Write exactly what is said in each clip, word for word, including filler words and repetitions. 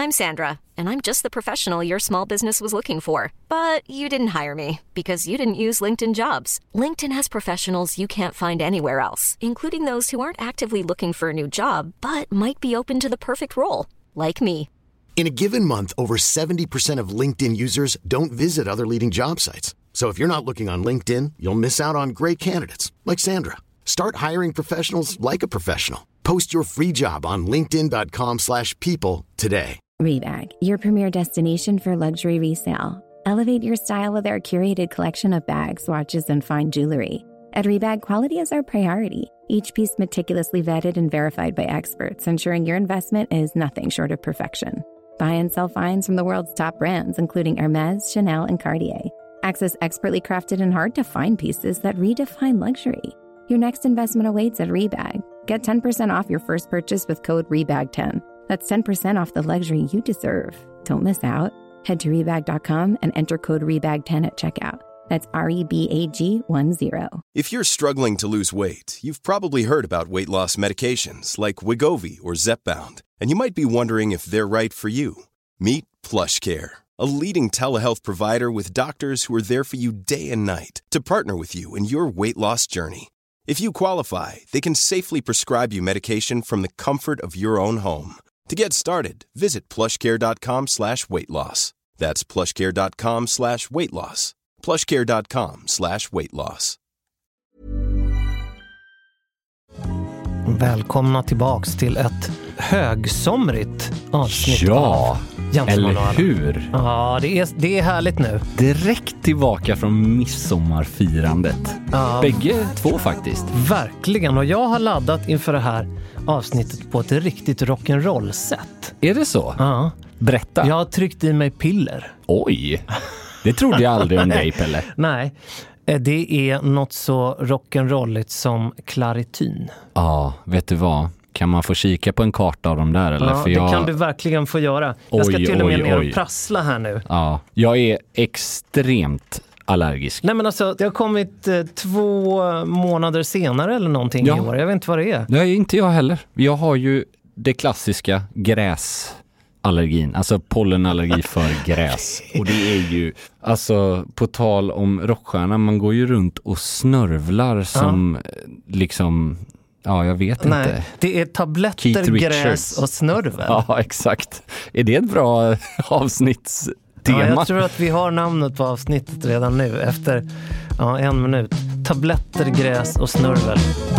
I'm Sandra, and I'm just the professional your small business was looking for. But you didn't hire me because you didn't use LinkedIn Jobs. LinkedIn has professionals you can't find anywhere else, including those who aren't actively looking for a new job, but might be open to the perfect role, like me. In a given month, over seventy percent of LinkedIn users don't visit other leading job sites. So if you're not looking on LinkedIn, you'll miss out on great candidates like Sandra. Start hiring professionals like a professional. Post your free job on linkedin dot com slash people today. Rebag, your premier destination for luxury resale. Elevate your style with our curated collection of bags, watches, and fine jewelry. At Rebag, quality is our priority. Each piece meticulously vetted and verified by experts, ensuring your investment is nothing short of perfection. Buy and sell finds from the world's top brands, including Hermes, Chanel, and Cartier. Access expertly crafted and hard-to-find pieces that redefine luxury. Your next investment awaits at Rebag. Get ten percent off your first purchase with code rebag ten. That's ten percent off the luxury you deserve. Don't miss out. Head to rebag dot com and enter code rebag ten at checkout. That's R E B A G one zero. If you're struggling to lose weight, you've probably heard about weight loss medications like Wegovy or Zepbound, and you might be wondering if they're right for you. Meet PlushCare, a leading telehealth provider with doctors who are there for you day and night to partner with you in your weight loss journey. If you qualify, they can safely prescribe you medication from the comfort of your own home. To get started, visit plushcare.com slash weight loss. That's plushcare.com slash weight loss. plushcare.com slash weight loss. Välkomna tillbaks till ett högsomrigt avsnitt. Ja, av eller hur? Ja, det är, det är härligt nu. Direkt tillbaka från midsommarfirandet. Ja, Bägge två faktiskt. Verkligen, och jag har laddat inför det här avsnittet på ett riktigt rock'n'roll-sätt. Är det så? Ja. Berätta. Jag har tryckt i mig piller. Oj, det trodde jag aldrig om dig, Pelle. Nej, det är något så rock'n'rolligt som Clarityn. Ja, vet du vad? Kan man få kika på en karta av dem där? Eller? Ja, För det jag... kan du verkligen få göra. Jag ska oj, till och med oj, ner oj. och prassla här nu. Ja, jag är extremt allergisk. Nej, men alltså, det har kommit eh, två månader senare eller någonting Ja. i år. Jag vet inte vad det är. Nej, inte jag heller. Jag har ju det klassiska gräsallergin. Alltså pollenallergi för gräs. Och det är ju, alltså på tal om rockstjärna, man går ju runt och snörvlar som ja. liksom... Ja, jag vet Nej, inte. det är tabletter, gräs och snörvel. Ja, exakt. Är det ett bra avsnittstema? Ja, jag tror att vi har namnet på avsnittet redan nu efter ja, en minut. Tabletter, gräs och snörvel.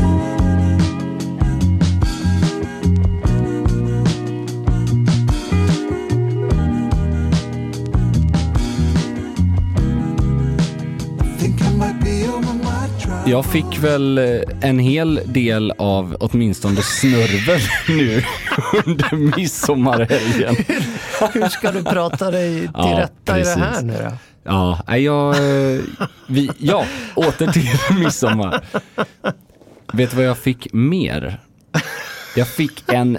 Jag fick väl en hel del av åtminstone snörvel nu under midsommarhelgen. Hur ska du prata dig till ja, rätta precis. I det här nu då? Ja, jag, vi, ja, åter till midsommar. Vet du vad jag fick mer? Jag fick en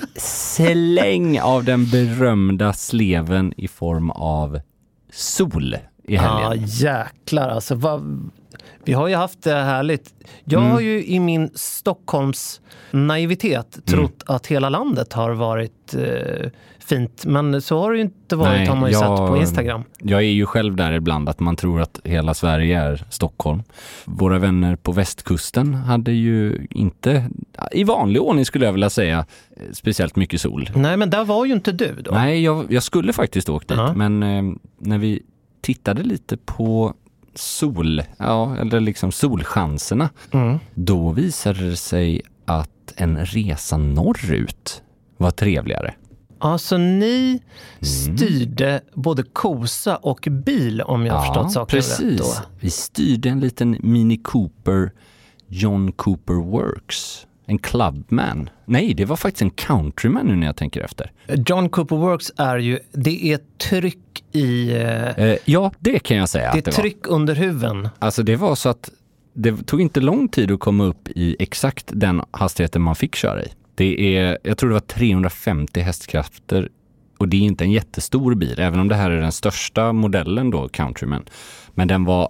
släng av den berömda sleven i form av sol i helgen. Ja, jäklar alltså. Vad... Vi har ju haft det härligt. Jag mm. har ju i min Stockholms naivitet trott mm. att hela landet har varit eh, fint. Men så har det ju inte varit. Nej, har man ju jag, sett på Instagram. Jag är ju själv där ibland att man tror att hela Sverige är Stockholm. Våra vänner på västkusten hade ju inte, i vanlig ordning skulle jag vilja säga, speciellt mycket sol. Nej, men där var ju inte du då. Nej, jag, jag skulle faktiskt åkt dit. Uh-huh. Men eh, när vi tittade lite på sol, ja, eller liksom solchanserna, mm. då visade det sig att en resa norrut var trevligare. Alltså ni styrde mm. både kosa och bil, om jag har ja, förstått saker precis. Rätt då. Vi styrde en liten Mini Cooper John Cooper Works. En clubman. Nej, det var faktiskt en countryman nu när jag tänker efter. John Cooper Works är ju, det är tryck i... Eh, ja, det kan jag säga. Det är att det tryck var. Under huven. Alltså det var så att det tog inte lång tid att komma upp i exakt den hastigheten man fick köra i. Det är, jag tror det var trehundrafemtio hästkrafter och det är inte en jättestor bil, även om det här är den största modellen då, countryman. Men den var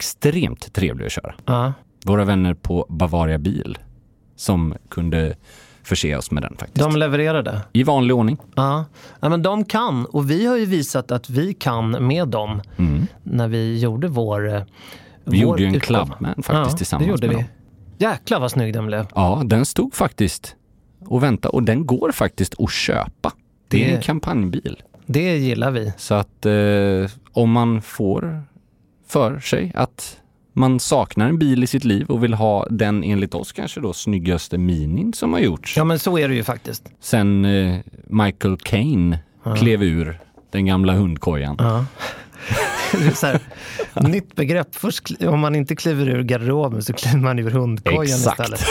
extremt trevlig att köra. Uh. Våra vänner på Bavaria Bil som kunde förse oss med den faktiskt. De levererade? I vanlig ordning. Ja. Ja, men de kan. Och vi har ju visat att vi kan med dem mm. när vi gjorde vår Vi vår gjorde ju en utgåva. Clubman faktiskt ja, tillsammans det gjorde med vi. dem. Jäklar vad snygg den blev. Ja, den stod faktiskt och vänta och den går faktiskt att köpa. Det är Det- en kampanjbil. Det gillar vi. Så att eh, om man får för sig att man saknar en bil i sitt liv och vill ha den enligt oss kanske då snyggaste minin som har gjorts. Ja, men så är det ju faktiskt. Sen eh, Michael Caine Ja. klev ur den gamla hundkojan. Ja. Det är så här, nytt begrepp. Först kli- om man inte kliver ur garderoben så kliver man ur hundkojan Exakt. istället.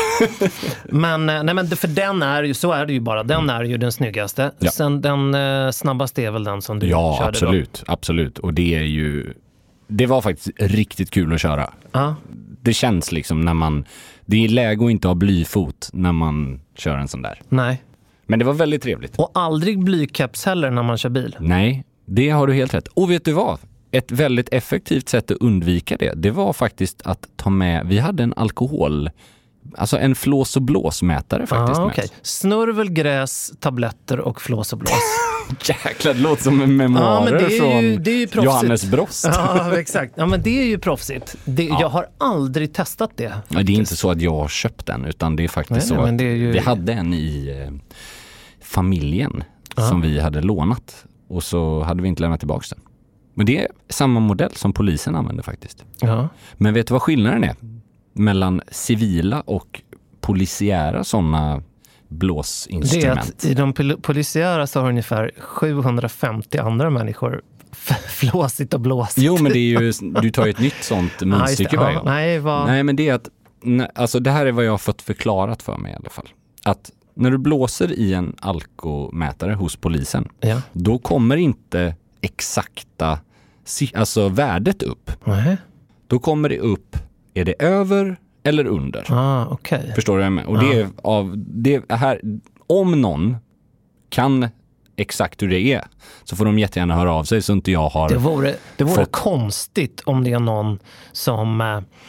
Men, eh, nej, men för den är ju, så är det ju bara. Den är ju den snyggaste. Ja. Sen den eh, snabbaste är väl den som du Ja, körde absolut, absolut. Och det är ju det var faktiskt riktigt kul att köra. då. Ja. Det känns liksom när man det är läge att inte ha blyfot när man kör en sån där. Nej. Men det var väldigt trevligt. Och aldrig blycaps heller när man kör bil. Nej, det har du helt rätt. Och vet du vad? Ett väldigt effektivt sätt att undvika det, det var faktiskt att ta med, vi hade en alkohol, alltså en flås- och blåsmätare faktiskt Ah, med okay. oss. Snurvel, gräs, tabletter och flås och blås. Jäklar, det låter som en memoarer Ja, men det är ju- från det är ju proffsigt. Johannes Brost. Ja, exakt. Ja, men det är ju proffsigt. Det, Ja. Jag har aldrig testat det. Ja, det är inte så att jag har köpt den, utan det är faktiskt Nej, så nej, men det är ju- att vi hade en i eh, familjen Ja. som vi hade lånat och så hade vi inte lämnat tillbaka den. Men det är samma modell som polisen använder faktiskt. Ja. Men vet du vad skillnaden är mellan civila och polisiära sådana Det är blåsinstrument? att i de pol- polisiära så har ungefär sjuhundrafemtio andra människor f- flåsigt och blåsigt. Jo, men det är ju, du tar ju ett nytt sånt Ja, just det. munstycke varje Ja, gång. nej, vad... Nej, men det är att, nej, alltså det här är vad jag har fått förklarat för mig i alla fall. Att när du blåser i en alkomätare hos polisen, Ja. då kommer inte exakta, si- alltså värdet upp. Nej. Då kommer det upp, är det över eller under? Ah, okej. Förstår du vad jag menar? Och det är av, det här, om någon kan exakt hur det är så får de jättegärna höra av sig så inte jag har Det vore, det vore fått- konstigt om det är någon som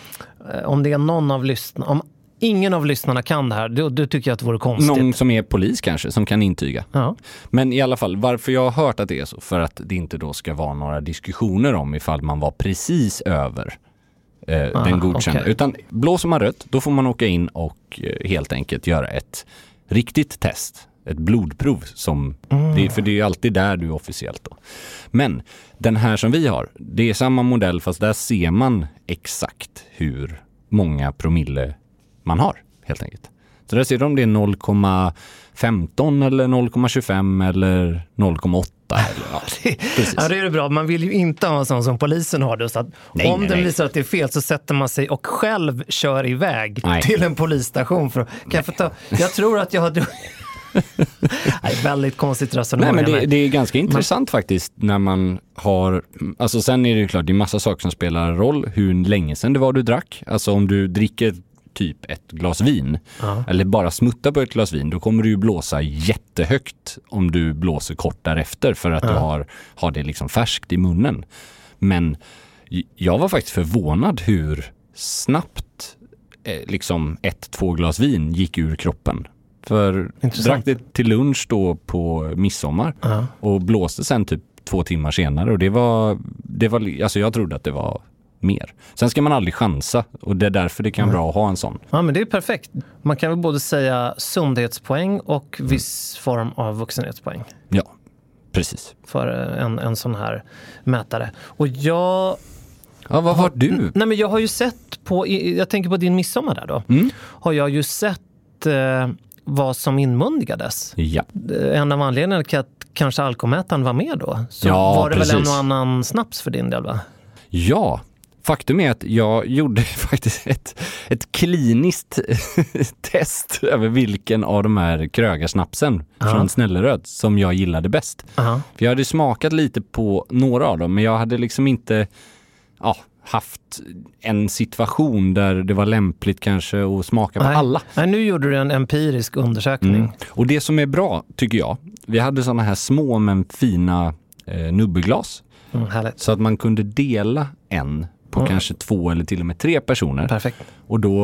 eh, om det är någon av lyssnarna, om ingen av lyssnarna kan det här, då, då tycker jag att det vore konstigt. någon som är polis kanske som kan intyga. Ja. Men i alla fall, varför jag har hört att det är så, för att det inte då ska vara några diskussioner om ifall man var precis över eh, Aha, den godkända. okej. Utan blåser man rött, då får man åka in och eh, helt enkelt göra ett riktigt test. Ett blodprov som, Mm. det, för det är ju alltid där du är officiellt då. Men den här som vi har, det är samma modell fast där ser man exakt hur många promille man har helt enkelt. Så där ser de om det är noll komma femton eller noll komma tjugofem eller noll komma åtta. Eller, ja, precis. Ja, det är det bra. Man vill ju inte ha en sån som polisen har det. Så att Nej, om nej, den nej. visar att det är fel så sätter man sig och själv kör iväg Nej. till en polisstation. För, kan jag, få ta, jag tror att jag har... Nej, väldigt konstigt resonemang. Nej, men det, men- det är ganska intressant faktiskt när man har, alltså sen är det ju klart, det är massa saker som spelar roll hur länge sedan det var du drack. Alltså om du dricker typ ett glas vin Ja. eller bara smuttar på ett glas vin, då kommer du ju blåsa jättehögt om du blåser kort därefter för att du har, har det liksom färskt i munnen. Men j- jag var faktiskt förvånad hur snabbt eh, liksom ett, två glas vin gick ur kroppen. För Intressant. drack det till lunch då på midsommar Ja. och blåste sen typ två timmar senare och det var, det var, alltså jag trodde att det var mer. Sen ska man aldrig chansa och det är därför det kan vara bra att ha en sån. Ja, men det är perfekt. Man kan väl både säga sundhetspoäng och viss form av vuxenhetspoäng Ja, precis. för en, en sån här mätare. Och jag... Ja, vad har du? Nej, men jag har ju sett på, jag tänker på din midsommar där då, Mm. har jag ju sett eh, vad som inmundigades. Ja. En av anledningarna till att kanske alkomätaren var med då. Så Ja, var det precis. väl en och annan snaps för din del, va? Ja, faktum är att jag gjorde faktiskt ett, ett kliniskt test över vilken av de här krögarsnapsen från Snälleröd som jag gillade bäst. Aha. För jag hade smakat lite på några av dem, men jag hade liksom inte ja, haft en situation där det var lämpligt kanske att smaka på Nej. alla. Nej, nu gjorde du en empirisk undersökning. Mm. Och det som är bra, tycker jag, vi hade såna här små men fina eh, nubbeglas. Mm, härligt. Så att man kunde dela en på Mm. kanske två eller till och med tre personer. Perfekt. Och då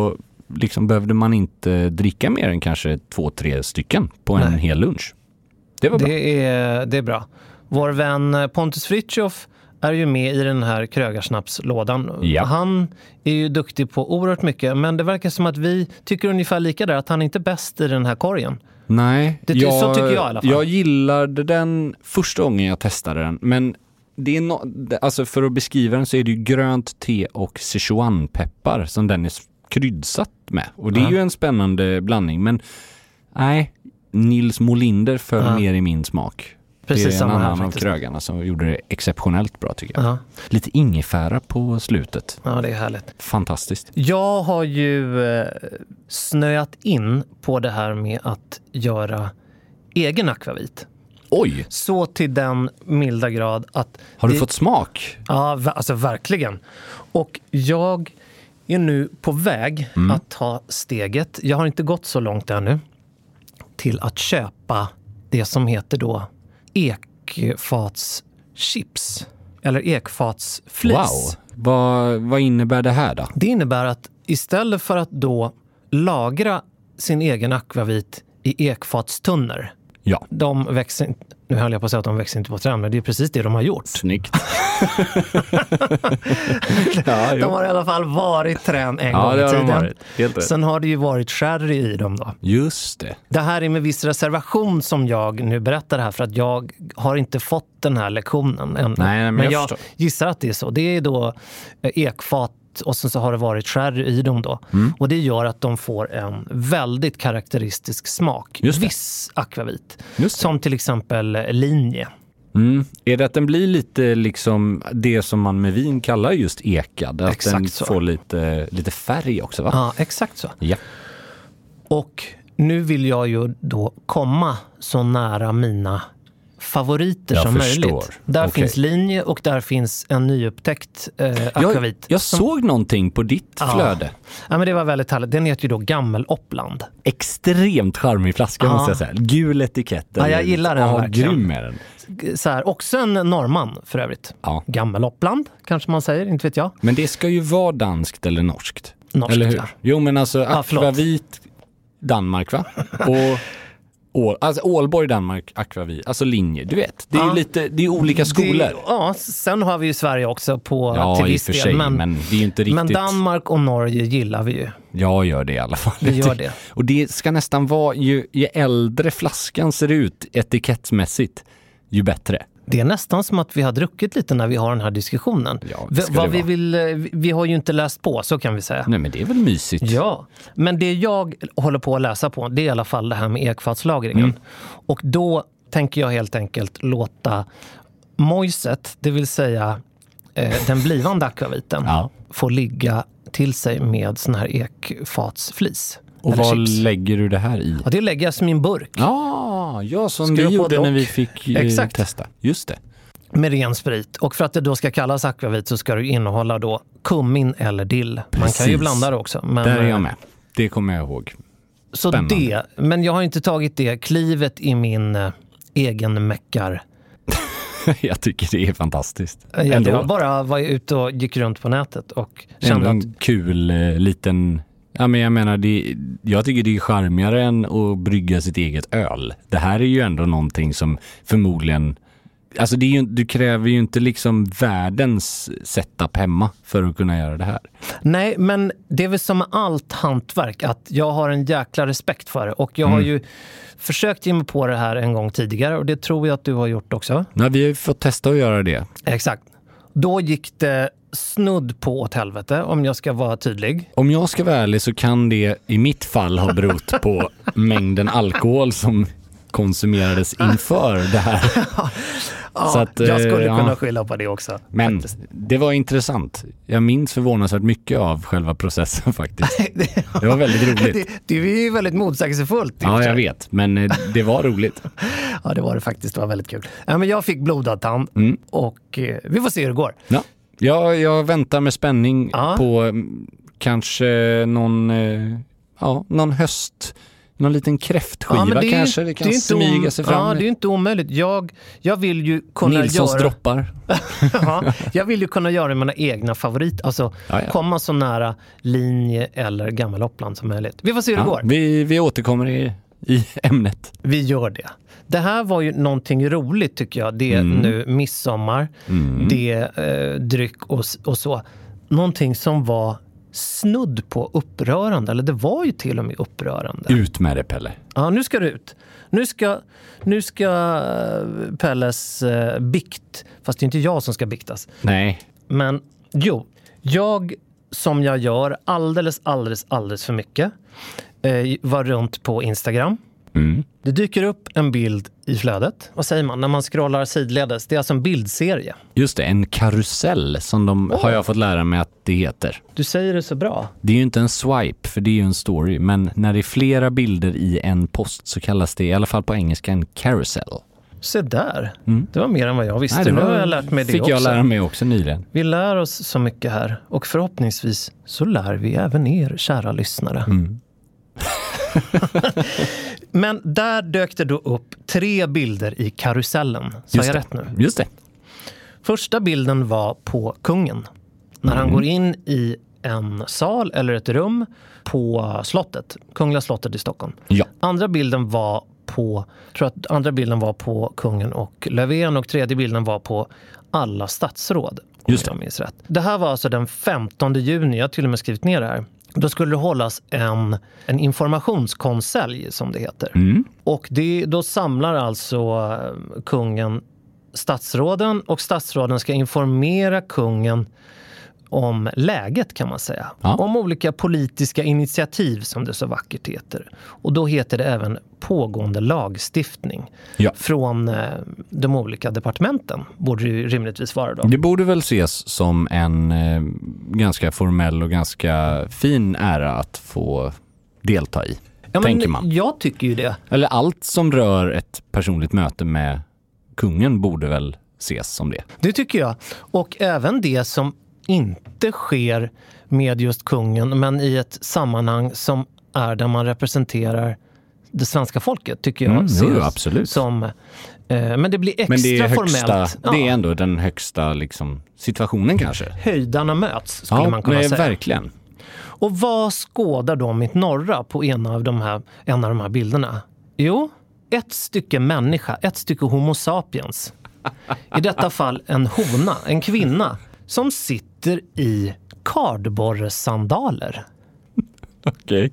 liksom behövde man inte dricka mer än kanske två, tre stycken på en Nej. hel lunch. Det var bra. Det är, det är bra. Vår vän Pontus Fritjof är ju med i den här krögarsnapslådan. Ja. Han är ju duktig på oerhört mycket, men det verkar som att vi tycker ungefär lika där, att han inte är bäst i den här korgen. Nej, det, jag, så tycker jag i alla fall. Jag gillade den första gången jag testade den, men det är no, alltså för att beskriva den så är det ju grönt te och Sichuan-peppar som den är kryddsatt med. Och det är ja. ju en spännande blandning, men nej, Nils Molinder föll ja. mer i min smak. Precis, det är en annan här, av krögarna som gjorde det exceptionellt bra tycker jag. Ja. Lite ingefära på slutet. Ja, det är härligt. Fantastiskt. Jag har ju eh, snöat in på det här med att göra egen akvavit. Oj! Så till den milda grad att... Har du det, fått smak? Ja, alltså verkligen. Och jag är nu på väg mm. att ta steget. Jag har inte gått så långt ännu till att köpa det som heter då ekfatschips eller ekfatsflis. Wow! Vad, vad innebär det här då? Det innebär att istället för att då lagra sin egen akvavit i ekfatstunnor. Ja. De växer, nu höll jag på att säga att de växer inte på träd, men det är precis det de har gjort. Snyggt. ja, de har i alla fall varit trän en ja, gång i tiden. Varit. Helt rätt. Sen har det ju varit sherry i dem då. Just det. Det här är med viss reservation som jag nu berättar här, för att jag har inte fått den här lektionen än. Nej, men, men jag, jag gissar att det är så. Det är då ekfat och sen så har det varit sherry i dem då. Mm. Och det gör att de får en väldigt karaktäristisk smak. Viss akvavit. Som till exempel linje. Mm. Är det att den blir lite liksom det som man med vin kallar just ekad? Att exakt den så. Får lite, lite färg också, va? Ja, exakt så. Ja. Och nu vill jag ju då komma så nära mina favoriter jag som förstår. Möjligt. Där okay. finns linje och där finns en nyupptäckt eh, akvavit. Jag, jag som... såg någonting på ditt ja. flöde. Ja, men det var väldigt härligt. Den heter ju då Gammeloppland. Extremt charmig flaska ja. måste jag säga. Gul etikett. Ja, jag gillar den ja, verkligen. Grym är den. Så här, också en norrman för övrigt. Ja. Gammeloppland kanske man säger, inte vet jag. Men det ska ju vara danskt eller norskt. Norskt, eller hur? Ja. Jo, men alltså akvavit Danmark, va? Och Ål, alltså Ålborg, Danmark, akvavit, alltså linje, du vet. Det är ja. ju lite, det är olika skolor. Det, ja, sen har vi ju Sverige också på ja, till viss del. Sig, men, men, det är ju inte riktigt... men Danmark och Norge gillar vi ju. Jag gör det i alla fall. Vi gör det. Och det ska nästan vara, ju, ju äldre flaskan ser ut etikettsmässigt, ju bättre. Det är nästan som att vi har druckit lite när vi har den här diskussionen. Ja, v- vad vi, vill, vi har ju inte läst på, så kan vi säga. Nej, men det är väl mysigt. Ja, men det jag håller på att läsa på, det är i alla fall det här med ekfatslagringen. Mm. Och då tänker jag helt enkelt låta mojset, det vill säga eh, den blivande akvaviten, ja. få ligga till sig med sån här ekfatsflis. Och vad chips. Lägger du det här i? Ja, det lägger jag som i en burk. Ja, ja som vi gjorde när vi fick eh, testa. Just det. Med ren sprit. Och för att det då ska kallas akvavit så ska det innehålla då kummin eller dill. Precis. Man kan ju blanda det också. Men, där är jag med. Det kommer jag ihåg. Så det, men jag har inte tagit det klivet i min eh, egen mäckar. Jag tycker det är fantastiskt. Ja, jag bara var ute och gick runt på nätet och kände en att... kul eh, liten... Ja, men jag menar, det, jag tycker det är charmigare än att brygga sitt eget öl. Det här är ju ändå någonting som förmodligen... Alltså det är ju, du kräver ju inte liksom världens setup hemma för att kunna göra det här. Nej, men det är väl som med allt hantverk att jag har en jäkla respekt för det. Och jag mm. har ju försökt ge mig på det här en gång tidigare och det tror jag att du har gjort också. Ja, vi har ju fått testa att göra det. Exakt. Då gick det snudd på åt helvete, om jag ska vara tydlig. Om jag ska vara ärlig så kan det i mitt fall ha berott på mängden alkohol som konsumerades inför det här. Ja, så att, jag skulle ja. kunna skylla på det också. Men faktiskt. Det var intressant. Jag minns förvånansvärt mycket av själva processen faktiskt. Det var väldigt roligt. Det, det är ju väldigt motsägelsefullt. Ja, jag vet. Men det var roligt. Ja, det var det faktiskt. Det var väldigt kul. Ja, men jag fick blodad tand mm. och eh, vi får se hur det går. Ja, jag, jag väntar med spänning ja. på kanske någon, eh, ja, någon höst någon liten kräftskiva ja, men det är, kanske. Det kan det är smyga sig fram. Ja, det är inte omöjligt. Jag, jag vill ju kunna Nilssons göra... droppar. ja, jag vill ju kunna göra mina egna favoriter. Alltså Ja, ja. komma så nära linje eller gammal Uppland som möjligt. Vi får se hur det Ja, går. vi, vi återkommer i, i ämnet. Vi gör det. Det här var ju någonting roligt tycker jag. Det är Mm. nu midsommar. Mm. Det är eh, dryck och, och så. Någonting som var snudd på upprörande. Eller det var ju till och med upprörande. Ut med det, Pelle. Ja, nu ska det ut. Nu ska, nu ska eh, Pelles eh, bikt, fast det är inte jag som ska biktas. Nej. Men jo, jag som jag gör alldeles, alldeles, alldeles för mycket eh, var runt på Instagram. Mm. Det dyker upp en bild i flödet. Vad säger man när man scrollar sidledes? Det är alltså en bildserie. Just det, en karusell som de Oh. har jag fått lära mig att det heter. Du säger det så bra. Det är ju inte en swipe, för det är ju en story. Men när det är flera bilder i en post så kallas det i alla fall på engelska en carousel. Se där. Mm. Det var mer än vad jag visste. Nej, det Nu var, har jag lärt mig det fick också. jag lära mig också nyligen. Vi lär oss så mycket här. Och förhoppningsvis så lär vi även er, kära lyssnare. Mm. Men där dök det då upp tre bilder i karusellen. Sa Just jag det. rätt nu? Just det. Första bilden var på kungen. När han Mm. går in i en sal eller ett rum på slottet. Kungliga slottet i Stockholm. Ja. Andra bilden var på, tror att andra bilden var på kungen och Löfven, och tredje bilden var på alla statsråd. Om Just det. jag minns rätt. Det här var alltså den femtonde juni, jag har till och med skrivit ner det här. Då skulle det hållas en, en informationskonselj som det heter. Mm. Och det, då samlar alltså eh, kungen statsråden, och statsråden ska informera kungen om läget, kan man säga. Ja. Om olika politiska initiativ som det så vackert heter. Och då heter det även pågående lagstiftning Ja. från eh, de olika departementen. Borde det ju rimligtvis vara då. Det borde väl ses som en eh, ganska formell och ganska fin ära att få delta i, Ja, tänker men man. jag tycker ju det. Eller allt som rör ett personligt möte med kungen borde väl ses som det. Det tycker jag. Och även det som inte sker med just kungen, men i ett sammanhang som är där man representerar det svenska folket, tycker jag. Mm, ses jo, absolut. Som, eh, men det blir extra Men det är, högsta, formellt. Ja, det är ändå den högsta liksom, situationen kanske. höjdarna möts, skulle man kunna men säga. verkligen. Och vad skådar då mitt norra på en av de här, en av de här bilderna? Jo, ett stycke människa, ett stycke homo sapiens. I detta fall en hona, en kvinna, som sitter i kardborresandaler. Okej.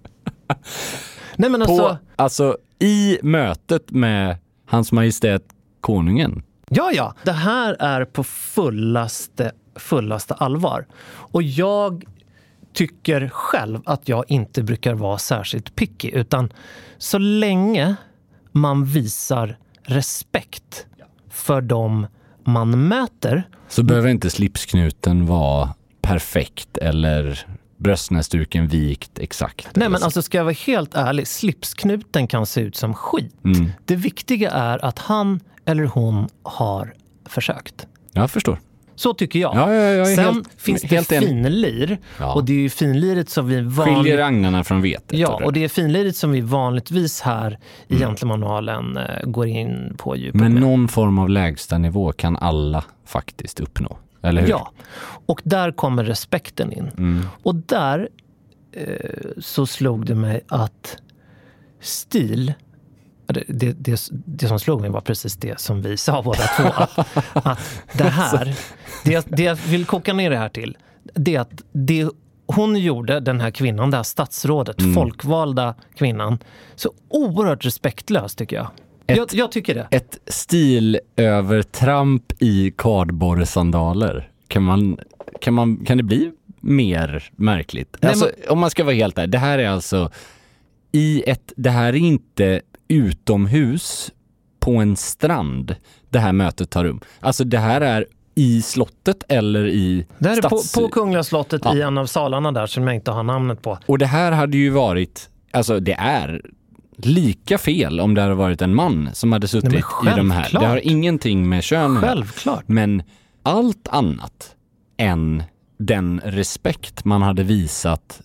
Nej, men På, alltså, alltså i mötet med hans majestät konungen. ja, ja, det här är på fullaste, fullaste allvar. Och jag tycker själv att jag inte brukar vara särskilt picky, utan så länge man visar respekt för dem man möter. Så behöver inte slipsknuten vara perfekt eller bröstnäsduken vikt exakt. Nej, men alltså, ska jag vara helt ärlig, slipsknuten kan se ut som skit. Mm. Det viktiga är att han eller hon har försökt. Jag förstår. Så tycker jag. Ja, ja, jag är Sen helt- finns det helt enig. finlir. Ja. Och det är ju finliret som vi Skiljer vanligt... agnarna från vetet. Ja, eller? och det är finliret som vi vanligtvis här i Mm. Gentlemanualen eh, går in på djupet Men med. någon form av lägsta nivå kan alla faktiskt uppnå. Eller hur? Ja, och där kommer respekten in. Mm. Och där eh, så slog det mig att stil, det, det, det, det som slog mig var precis det som vi sa båda två. Att, att det här, det, det jag vill koka ner det här till, det är att det hon gjorde, den här kvinnan, det här statsrådet, Mm. folkvalda kvinnan, så oerhört respektlöst tycker jag. Ett- Jag, jag tycker det. Ett stilövertramp i kardborresandaler. Kan man, kan man, kan det bli mer märkligt? Nej, Alltså, om man ska vara helt där, det här är alltså i ett, det här är inte utomhus på en strand det här mötet tar rum. Alltså det här är i slottet eller i Det här är på, stats... på Kungliga slottet Ja. i en av salarna där som jag inte har namnet på. Och det här hade ju varit, alltså det är lika fel om det hade varit en man som hade suttit Nej, men i de här. självklart. Det har ingenting med kön att göra. Självklart. Men allt annat än den respekt man hade visat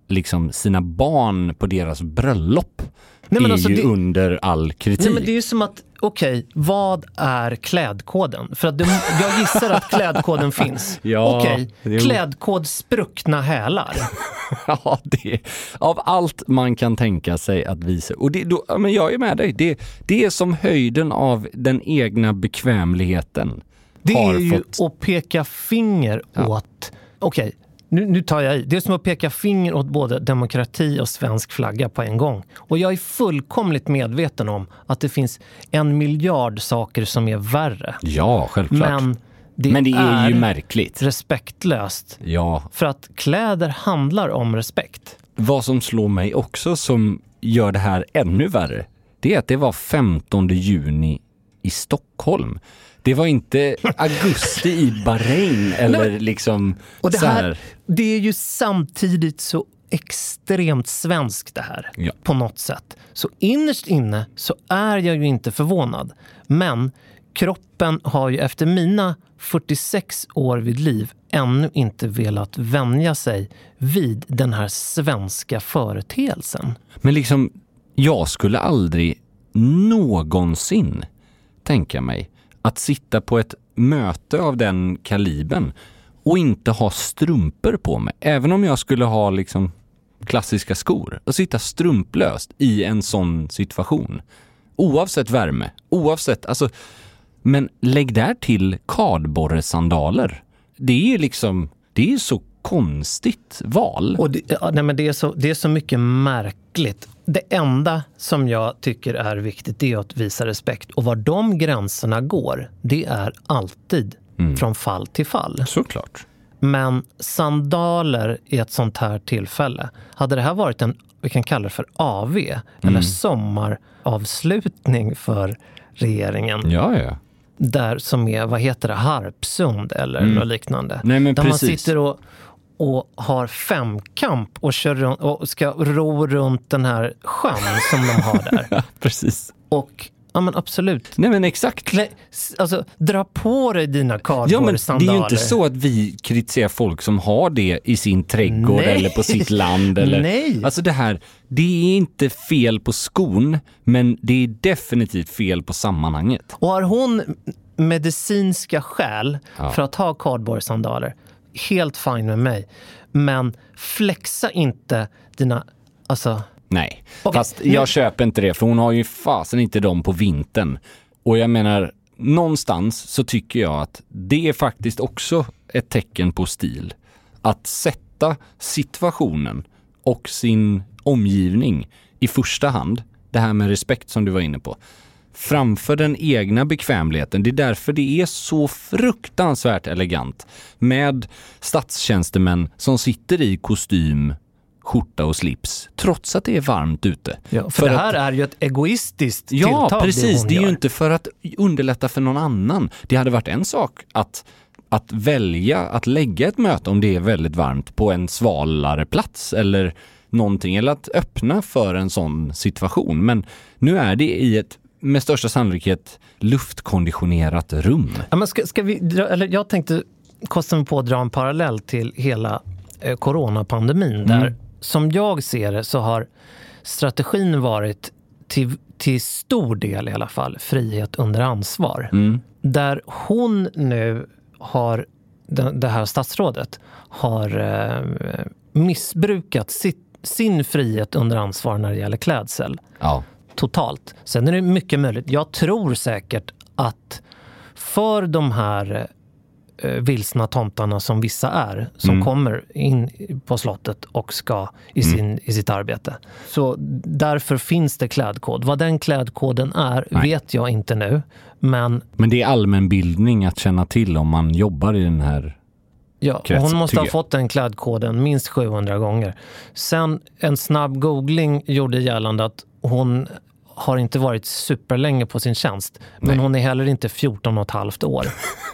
liksom sina barn på deras bröllop Nej, men är alltså ju det, under all kritik. Nej, men det är ju som att, okej, okay, vad är klädkoden? För att det, jag gissar att klädkoden finns. Ja, okej, okay, det... klädkod spruckna hälar. Ja, det är, av allt man kan tänka sig att visa. Och det, då, men jag är med dig. Det, det är som höjden av den egna bekvämligheten. Det har är ju fått... att peka finger ja. åt... Okej, okay, nu, nu tar jag i. Det är som att peka finger åt både demokrati och svensk flagga på en gång. Och jag är fullkomligt medveten om att det finns en miljard saker som är värre. Ja, självklart. Men det, Men det är, är ju märkligt. Respektlöst. Ja. För att kläder handlar om respekt. Vad som slår mig också som gör det här ännu värre, det är att det var femtonde juni i Stockholm. Det var inte augusti i Bahrain eller liksom och det så här. här, det är ju samtidigt så extremt svenskt det här. Ja. På något sätt. Så innerst inne så är jag ju inte förvånad. Men kroppen har ju efter mina fyrtiosex år vid liv ännu inte velat vänja sig vid den här svenska företeelsen. Men liksom, jag skulle aldrig någonsin tänka mig att sitta på ett möte av den kalibern och inte ha strumpor på mig. Även om jag skulle ha liksom klassiska skor. Och sitta strumplöst i en sån situation. Oavsett värme. Oavsett, alltså... Men lägg där till kardborresandaler. Det är liksom, det är så konstigt val. Och det, ja, nej, men det är så, det är så mycket märkligt. Det enda som jag tycker är viktigt, det är att visa respekt. Och var de gränserna går, det är alltid mm. från fall till fall. Såklart. Men sandaler i ett sånt här tillfälle, hade det här varit en, vi kan kalla det för A V, mm. eller sommaravslutning för regeringen. Ja, ja. Där som är, vad heter det, Harpsund eller mm. något liknande. Nej, men där precis. Man sitter och, och har femkamp och, kör runt, och ska ro runt den här sjön som de har där. Ja, precis. Och, ja men absolut. Nej men exakt. Klä, alltså, dra på dig dina kardborresandaler. Ja, men det är ju inte så att vi kritiserar folk som har det i sin trädgård Nej. eller på sitt land. Eller, Nej. Alltså det här, det är inte fel på skon, men det är definitivt fel på sammanhanget. Och har hon medicinska skäl ja. för att ha kardborresandaler, helt fine med mig. Men flexa inte dina, alltså... Nej, okay. fast jag nu... köper inte det, för hon har ju fasen inte dem på vintern. Och jag menar, någonstans så tycker jag att det är faktiskt också ett tecken på stil. Att sätta situationen och sin omgivning i första hand, det här med respekt som du var inne på, framför den egna bekvämligheten. Det är därför det är så fruktansvärt elegant med statstjänstemän som sitter i kostym, skjorta och slips, trots att det är varmt ute. Ja, för, för det här att, är ju ett egoistiskt ja, tilltag. Ja, precis. Det, det är gör. ju inte för att underlätta för någon annan. Det hade varit en sak att, att välja att lägga ett möte om det är väldigt varmt på en svalare plats eller någonting, eller att öppna för en sån situation. Men nu är det i ett med största sannolikhet luftkonditionerat rum. Ja, men ska, ska vi dra, eller jag tänkte kosta mig på att dra en parallell till hela eh, coronapandemin mm. där som jag ser det så har strategin varit till, till stor del i alla fall frihet under ansvar. Mm. Där hon nu har, det, det här statsrådet har eh, missbrukat sitt, sin frihet under ansvar när det gäller klädsel. Ja. Totalt. Sen är det mycket möjligt. Jag tror säkert att för de här eh, vilsna tomtarna som vissa är, som mm. kommer in på slottet och ska i, sin, mm. i sitt arbete. Så därför finns det klädkod. Vad den klädkoden är Nej. vet jag inte nu. Men, men det är allmänbildning att känna till om man jobbar i den här ja, krets, hon måste ha fått den klädkoden minst sjuhundra gånger. Sen en snabb googling gjorde gällande att hon har inte varit superlänge på sin tjänst. Men Nej. hon är heller inte fjorton och ett halvt år.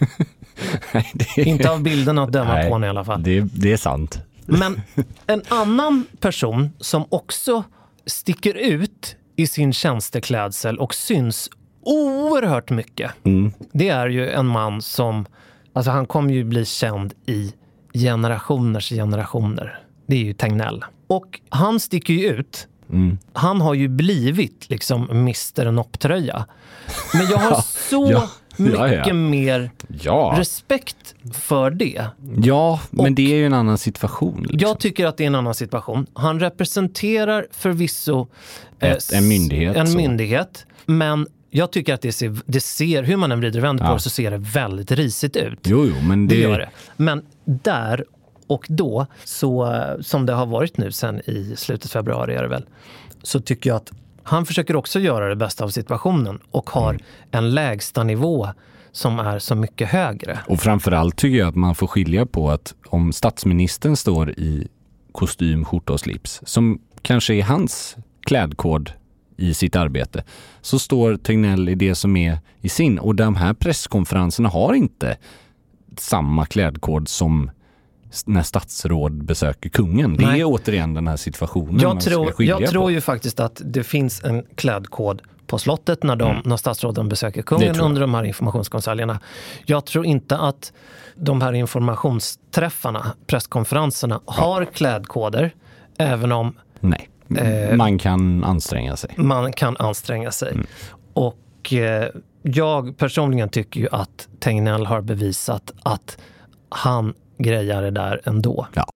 Nej, det är... Inte av bilden att döma Nej, på henne i alla fall. Det, det är sant. Men en annan person som också sticker ut i sin tjänsteklädsel och syns oerhört mycket. Mm. Det är ju en man som, alltså han kommer ju bli känd i generationers generationer. Det är ju Tegnell. Och han sticker ju ut. Mm. Han har ju blivit liksom mister Nopp-tröja. Men jag har Ja, så ja, mycket ja, ja. mer Ja. respekt för det. Ja, men Och det är ju en annan situation. Liksom. Jag tycker att det är en annan situation. Han representerar förvisso eh, Ett, en myndighet. en så. myndighet, men jag tycker att det ser, det ser hur man än vrider och vänder på Ja. det, så ser det väldigt risigt ut. Jo, jo, men det, Det gör det. Men där och då, så som det har varit nu sen i slutet februari är det väl, så tycker jag att han försöker också göra det bästa av situationen och har mm. en lägsta nivå som är så mycket högre. Och framförallt tycker jag att man får skilja på att om statsministern står i kostym, skjorta och slips, som kanske är hans klädkod i sitt arbete, så står Tegnell i det som är i sin. Och de här presskonferenserna har inte samma klädkod som när statsråd besöker kungen. Det Nej. är återigen den här situationen Jag man ska tror, skilja jag tror på. ju faktiskt att det finns en klädkod på slottet när, de, Mm. när statsråden besöker Det kungen tror jag. under de här informationskonseljerna. Jag tror inte att de här informationsträffarna, presskonferenserna, har klädkoder, även om Nej, Eh, man kan anstränga sig. man kan anstränga sig. Mm. Och eh, jag personligen tycker ju att Tegnell har bevisat att han grejar det där ändå. Ja.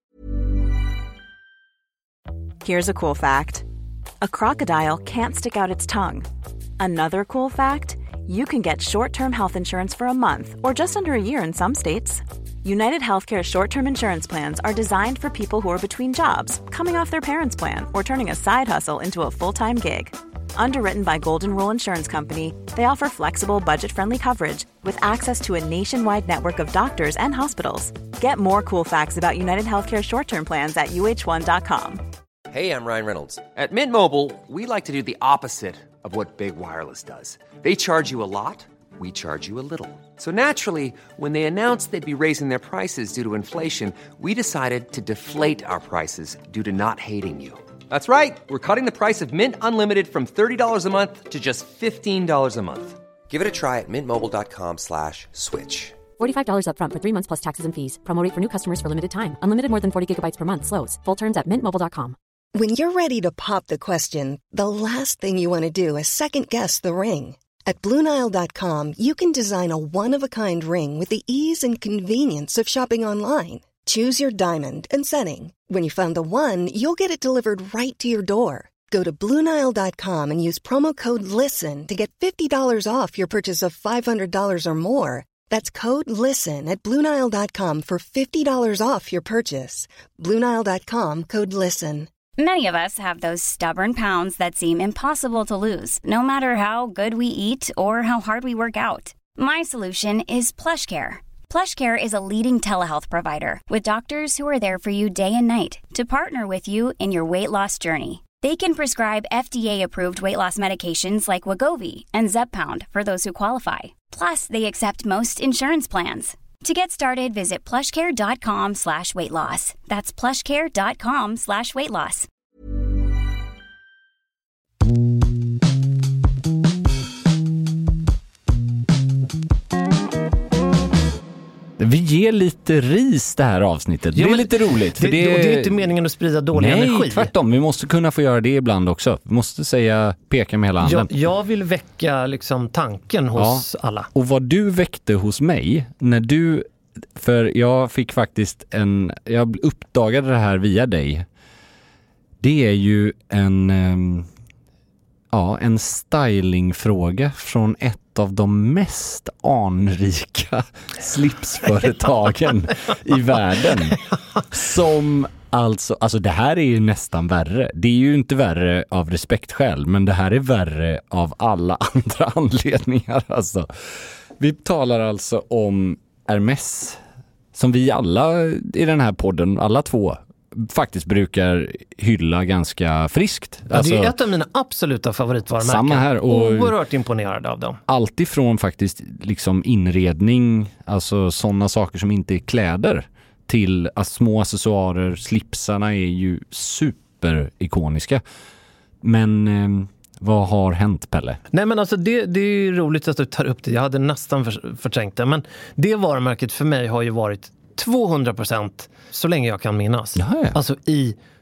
Here's a cool fact. A crocodile can't stick out its tongue. Another cool fact, you can get short-term health insurance for a month or just under a year in some states. United Healthcare short-term insurance plans are designed for people who are between jobs, coming off their parents' plan, or turning a side hustle into a full-time gig. Underwritten by Golden Rule Insurance Company, they offer flexible, budget-friendly coverage with access to a nationwide network of doctors and hospitals. Get more cool facts about United Healthcare short-term plans at U H one dot com. Hey, I'm Ryan Reynolds. At Mint Mobile, we like to do the opposite of what Big Wireless does. They charge you a lot, we charge you a little. So naturally, when they announced they'd be raising their prices due to inflation, we decided to deflate our prices due to not hating you. That's right. We're cutting the price of Mint Unlimited from thirty dollars a month to just fifteen dollars a month. Give it a try at mintmobile.com slash switch. forty-five dollars up front for three months plus taxes and fees. Promo rate for new customers for limited time. Unlimited more than forty gigabytes per month slows. Full terms at mint mobile dot com. When you're ready to pop the question, the last thing you want to do is second-guess the ring. At Blue Nile dot com, you can design a one-of-a-kind ring with the ease and convenience of shopping online. Choose your diamond and setting. When you find the one, you'll get it delivered right to your door. Go to Blue Nile dot com and use promo code LISTEN to get fifty dollars off your purchase of five hundred dollars or more. That's code LISTEN at Blue Nile dot com for fifty dollars off your purchase. Blue Nile dot com, code LISTEN. Many of us have those stubborn pounds that seem impossible to lose, no matter how good we eat or how hard we work out. My solution is PlushCare. PlushCare is a leading telehealth provider with doctors who are there for you day and night to partner with you in your weight loss journey. They can prescribe F D A-approved weight loss medications like Wegovy and Zepbound for those who qualify. Plus, they accept most insurance plans. To get started, visit plushcare.com slash weight loss. That's plushcare.com slash weight loss. Vi ger lite ris det här avsnittet. Ja, det är men lite roligt. För det, det, det är inte meningen att sprida dålig Nej, energi. tvärtom. Vi måste kunna få göra det ibland också. Vi måste säga, peka med hela handen. Jag, jag vill väcka liksom tanken hos Ja. alla. Och vad du väckte hos mig, när du, för jag fick faktiskt en, jag uppdagade det här via dig. Det är ju en, um, ja, en stylingfråga från ett av de mest anrika slipsföretagen i världen. Som alltså, alltså det här är ju nästan värre. Det är ju inte värre av respektskäl, men det här är värre av alla andra anledningar. Alltså. Vi talar alltså om Hermès, som vi alla i den här podden, alla två, faktiskt brukar hylla ganska friskt. Ja, Alltså, det är ett av mina absoluta favoritvarumärken. Samma här. Och oerhört imponerad av dem. allt ifrån faktiskt liksom inredning, alltså sådana saker som inte är kläder, till alltså, små accessoarer. Slipsarna är ju superikoniska. Men eh, vad har hänt, Pelle? Nej, men alltså det, det är ju roligt att du tar upp det. Jag hade nästan för, förträngt det. Men det varumärket för mig har ju varit tvåhundra procent så länge jag kan minnas. Jaha. Alltså i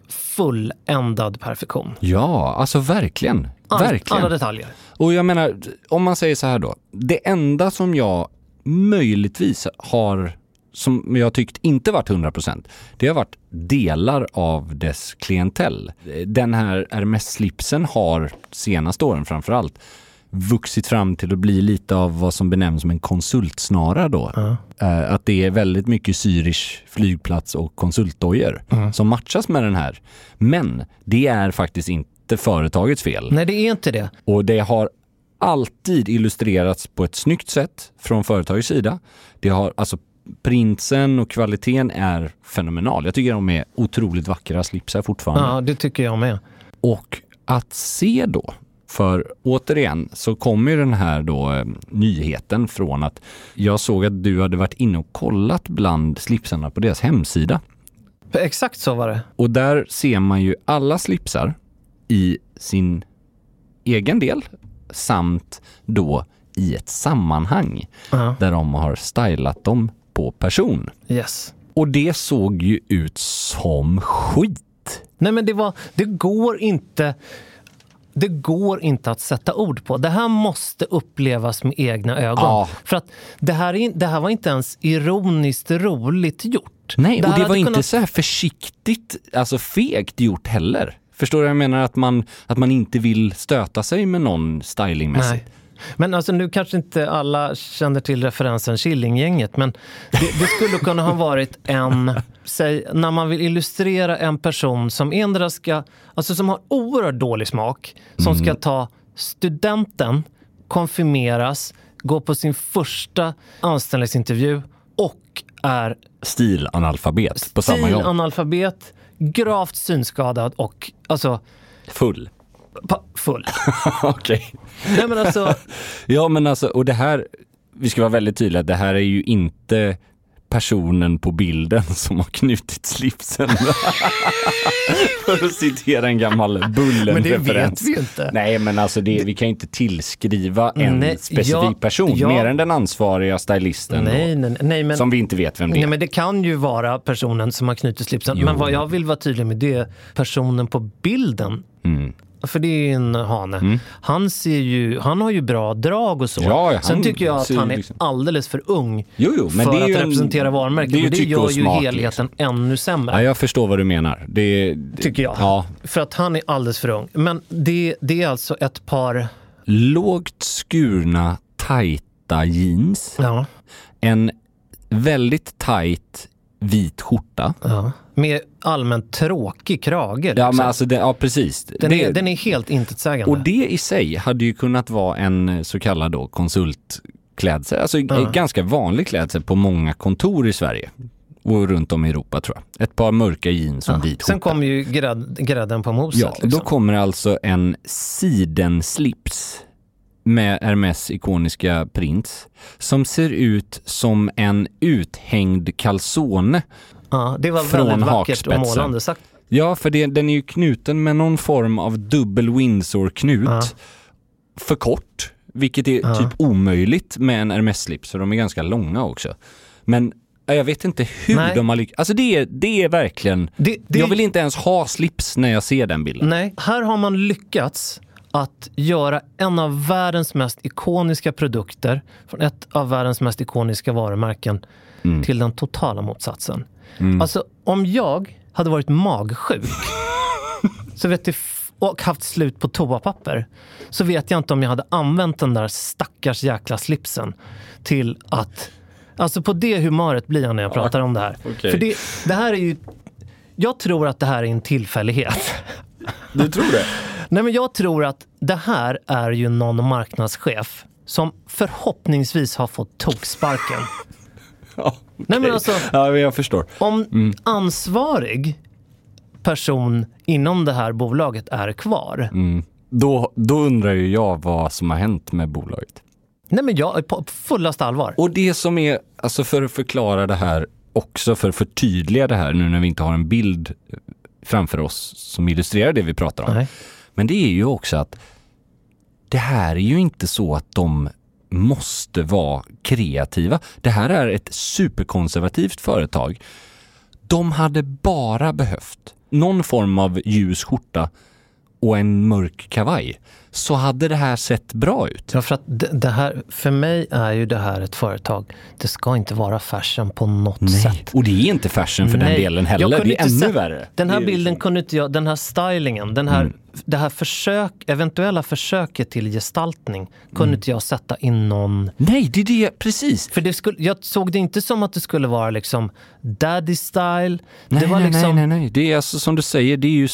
fulländad perfektion. Ja, alltså verkligen. All, verkligen. Alla detaljer. Och jag menar, om man säger så här då. Det enda som jag möjligtvis har, som jag tyckt inte varit hundra procent, det har varit delar av dess klientell. Den här Hermes-slipsen har senaste åren framförallt vuxit fram till att bli lite av vad som benämns som en konsultsnara då. Uh. Uh, att det är väldigt mycket Zürich flygplats och konsultdojer uh. som matchas med den här. Men det är faktiskt inte företagets fel. Nej, det är inte det. Och det har alltid illustrerats på ett snyggt sätt från företagets sida. Det har, alltså prinsen och kvaliteten är fenomenal. Jag tycker de är otroligt vackra slipsar fortfarande. Ja, det tycker jag med. Och att se då, för återigen så kommer ju den här då eh, nyheten från att jag såg att du hade varit inne och kollat bland slipsarna på deras hemsida. Exakt så var det. Och där ser man ju alla slipsar i sin egen del samt då i ett sammanhang uh-huh. där de har stylat dem på person. Yes. Och det såg ju ut som skit. Nej, men det var, det går inte... Det går inte att sätta ord på. Det här måste upplevas med egna ögon. Ja. För att det här, är, det här var inte ens ironiskt roligt gjort. Nej, det och det var inte kunnat... så här försiktigt, alltså fegt gjort heller. Förstår du? Jag menar att man, att man inte vill stöta sig med någon stylingmässigt. Nej. Men alltså nu kanske inte alla känner till referensen Killinggänget, men det, det skulle kunna ha varit en, säg, när man vill illustrera en person som endera ska, alltså som har oerhört dålig smak, som mm. ska ta studenten, konfirmeras, gå på sin första anställningsintervju och är stilanalfabet på samma gång. Stilanalfabet, gravt synskadad och alltså full. Pa- full. Okej. Okay. Nej, men alltså... ja, men alltså, och det här, vi ska vara väldigt tydliga, det här är ju inte personen på bilden som har knutit slipsen. För att citera en gammal Bullen-referens. Men det vet vi inte. Nej, men alltså det, vi kan ju inte tillskriva en nej, specifik ja, person, ja. mer än den ansvariga stylisten. Nej, nej, nej, men, som vi inte vet vem det är. Nej, men det kan ju vara personen som har knutit slipsen. Jo. Men vad jag vill vara tydlig med det är personen på bilden. Mm. För det är en hane. Mm. Han ser ju, han har ju bra drag och så. Ja, han Sen tycker jag att han är liksom alldeles för ung jo, jo, men för det är att ju representera en, varumärket. Det, och det gör ju smak, helheten liksom ännu sämre. Ja, jag förstår vad du menar. Det, det tycker jag. Ja. För att han är alldeles för ung. Men det, det är alltså ett par lågt skurna, tajta jeans. Ja. En väldigt tajt vit skjorta. Ja. Med allmänt tråkig krage. Liksom. Ja, men alltså det, ja, precis. Den, det, är, den är helt intetsägande. Och det i sig hade ju kunnat vara en så kallad då konsultklädsel. Alltså ja. ganska vanlig klädsel på många kontor i Sverige. Och runt om i Europa tror jag. Ett par mörka jeans och ja. vit skjorta. Sen kommer ju grädd, grädden på moset. Ja, liksom. Då kommer alltså en sidenslips med Hermes ikoniska prins som ser ut som en uthängd calzone. Ja, det var från väldigt vackert och målande sagt. Ja, för det, den är ju knuten med någon form av dubbel Windsor-knut. Ja. För kort, vilket är ja. typ omöjligt med en Hermes-slips, för de är ganska långa också. Men jag vet inte hur Nej. de har lyckats. Alltså det är, det är verkligen... Det, det... Jag vill inte ens ha slips när jag ser den bilden. Nej, här har man lyckats att göra en av världens mest ikoniska produkter från ett av världens mest ikoniska varumärken mm. till den totala motsatsen. Mm. Alltså, om jag hade varit magsjuk så vet jag, och haft slut på toapapper, så vet jag inte om jag hade använt den där stackars jäkla slipsen till att... Alltså på det humöret blir jag när jag pratar om det här. Okay. För det, det här är ju... Jag tror att det här är en tillfällighet. Du tror det? Nej, men jag tror att det här är ju någon marknadschef som förhoppningsvis har fått toksparken. Ja, okay. Nej, men alltså, ja, jag förstår. Om mm. ansvarig person inom det här bolaget är kvar. Mm. Då, då undrar ju jag vad som har hänt med bolaget. Nej, men jag är på fullast allvar. Och det som är, alltså för att förklara det här också, för att förtydliga det här nu när vi inte har en bild framför oss som illustrerar det vi pratar om. Nej. Men det är ju också att det här är ju inte så att de måste vara kreativa. Det här är ett superkonservativt företag. De hade bara behövt någon form av ljus skjorta och en mörk kavaj, så hade det här sett bra ut. Ja, för att det, det här, för mig är ju det här ett företag. Det ska inte vara fashion på något Nej. sätt. Och det är inte fashion för Nej. den delen heller. Det är ännu se- värre. Den här det bilden liksom... kunde inte jag, den här stylingen, den här, Mm. det här försök, eventuella försöket till gestaltning kunde Mm. inte jag sätta in någon. Nej, det är det, precis. För det skulle, jag såg det inte som att det skulle vara liksom daddy style. Nej, det var nej, liksom... nej, nej, nej. Det är alltså som du säger, det är ju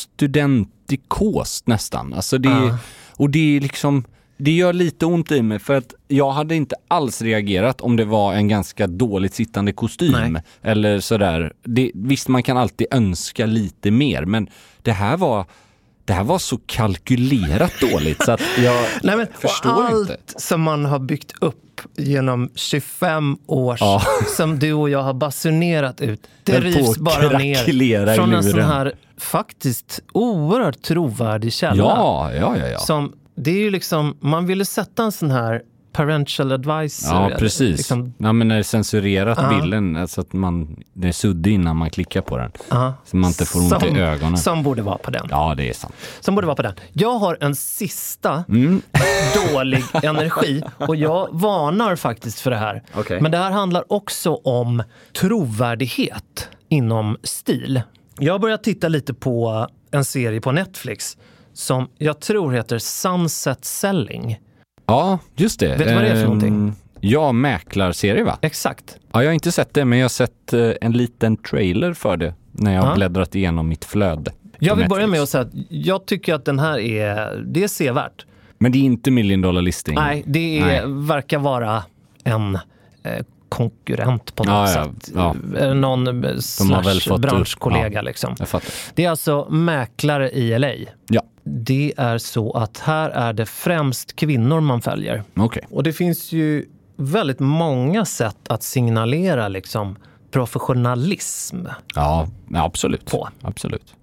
studentikos nästan. Alltså det är, Ah. och det är liksom, det gör lite ont i mig för att jag hade inte alls reagerat om det var en ganska dåligt sittande kostym. Nej. Eller sådär. Det, visst, man kan alltid önska lite mer, men det här var det här var så kalkylerat dåligt så att jag Nej, men, förstår allt inte. som man har byggt upp genom tjugofem års, Ja. som du och jag har basunerat ut, det Höll på rivs att bara krackelera ner i från en sån luren. här faktiskt oerhört trovärdig källa. Ja, ja, ja, ja. Som, det är ju liksom, man ville sätta en sån här parental advisor. Ja, eller precis. Liksom, Ja, men när det är censurerat Ja. bilden, alltså att man, det är suddig innan man klickar på den. ja. Så man inte får ont som, i ögonen. Som borde vara på den. Ja, det är sant. Som borde vara på den. Jag har en sista Mm. dålig energi och jag varnar faktiskt för det här. Okej. Men det här handlar också om trovärdighet inom stil. Jag har börjat titta lite på en serie på Netflix som jag tror heter Sunset Selling. Ja, just det. Vet du vad det är för Ehm, någonting? Ja, mäklarserie va? Exakt. Ja, jag har inte sett det, men jag har sett eh, en liten trailer för det när jag har Ja. bläddrat igenom mitt flöde. Jag på vill börja Netflix. med att säga att jag tycker att den här är, det är sevärt. Men det är inte million dollar listing. Nej, det är, Nej. verkar vara en eh, konkurrent på något Ja, ja, sätt. ja. Eh, Någon eh, slash väl fått branschkollega upp- liksom. Jag fattar. Det är alltså mäklare i L A. Ja, Det är så att här är det främst kvinnor man följer. okej. Och det finns ju väldigt många sätt att signalera liksom professionalism. Ja, ja, absolut. På. Absolut.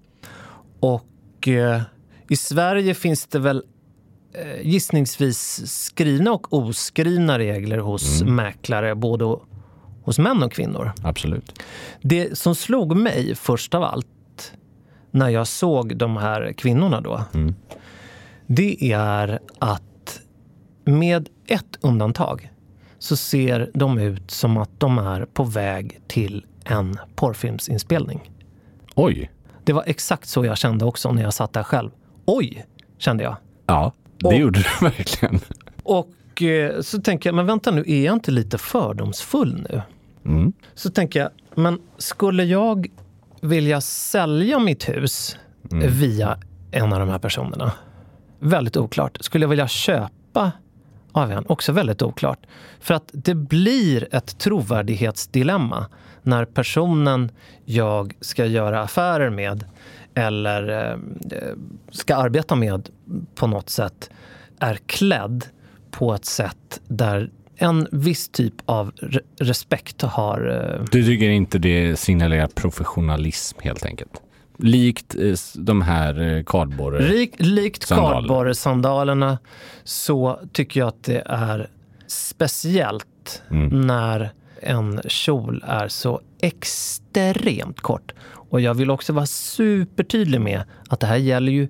Och eh, i Sverige finns det väl eh, gissningsvis skrivna och oskrivna regler hos Mm. mäklare, både hos män och kvinnor. Absolut. Det som slog mig först av allt när jag såg de här kvinnorna då, Mm. det är att med ett undantag så ser de ut som att de är på väg till en porrfilmsinspelning. Oj. Det var exakt så jag kände också när jag satt där själv. Oj, kände jag. Ja, det Och- gjorde du verkligen. Och eh, så tänker jag, men vänta nu, är jag inte lite fördomsfull nu? Mm. Så tänker jag, men skulle jag vilja sälja mitt hus Mm. via en av de här personerna? Väldigt oklart. Skulle jag vilja köpa av en? Också väldigt oklart. För att det blir ett trovärdighetsdilemma när personen jag ska göra affärer med eller eh, ska arbeta med på något sätt är klädd på ett sätt där en viss typ av re- respekt har... Eh, Du tycker inte det signalerar professionalism helt enkelt? Likt eh, de här eh, kardborre... rik, likt Sandaler. kardborresandalerna så tycker jag att det är speciellt Mm. när en kjol är så extremt kort. Och jag vill också vara supertydlig med att det här gäller ju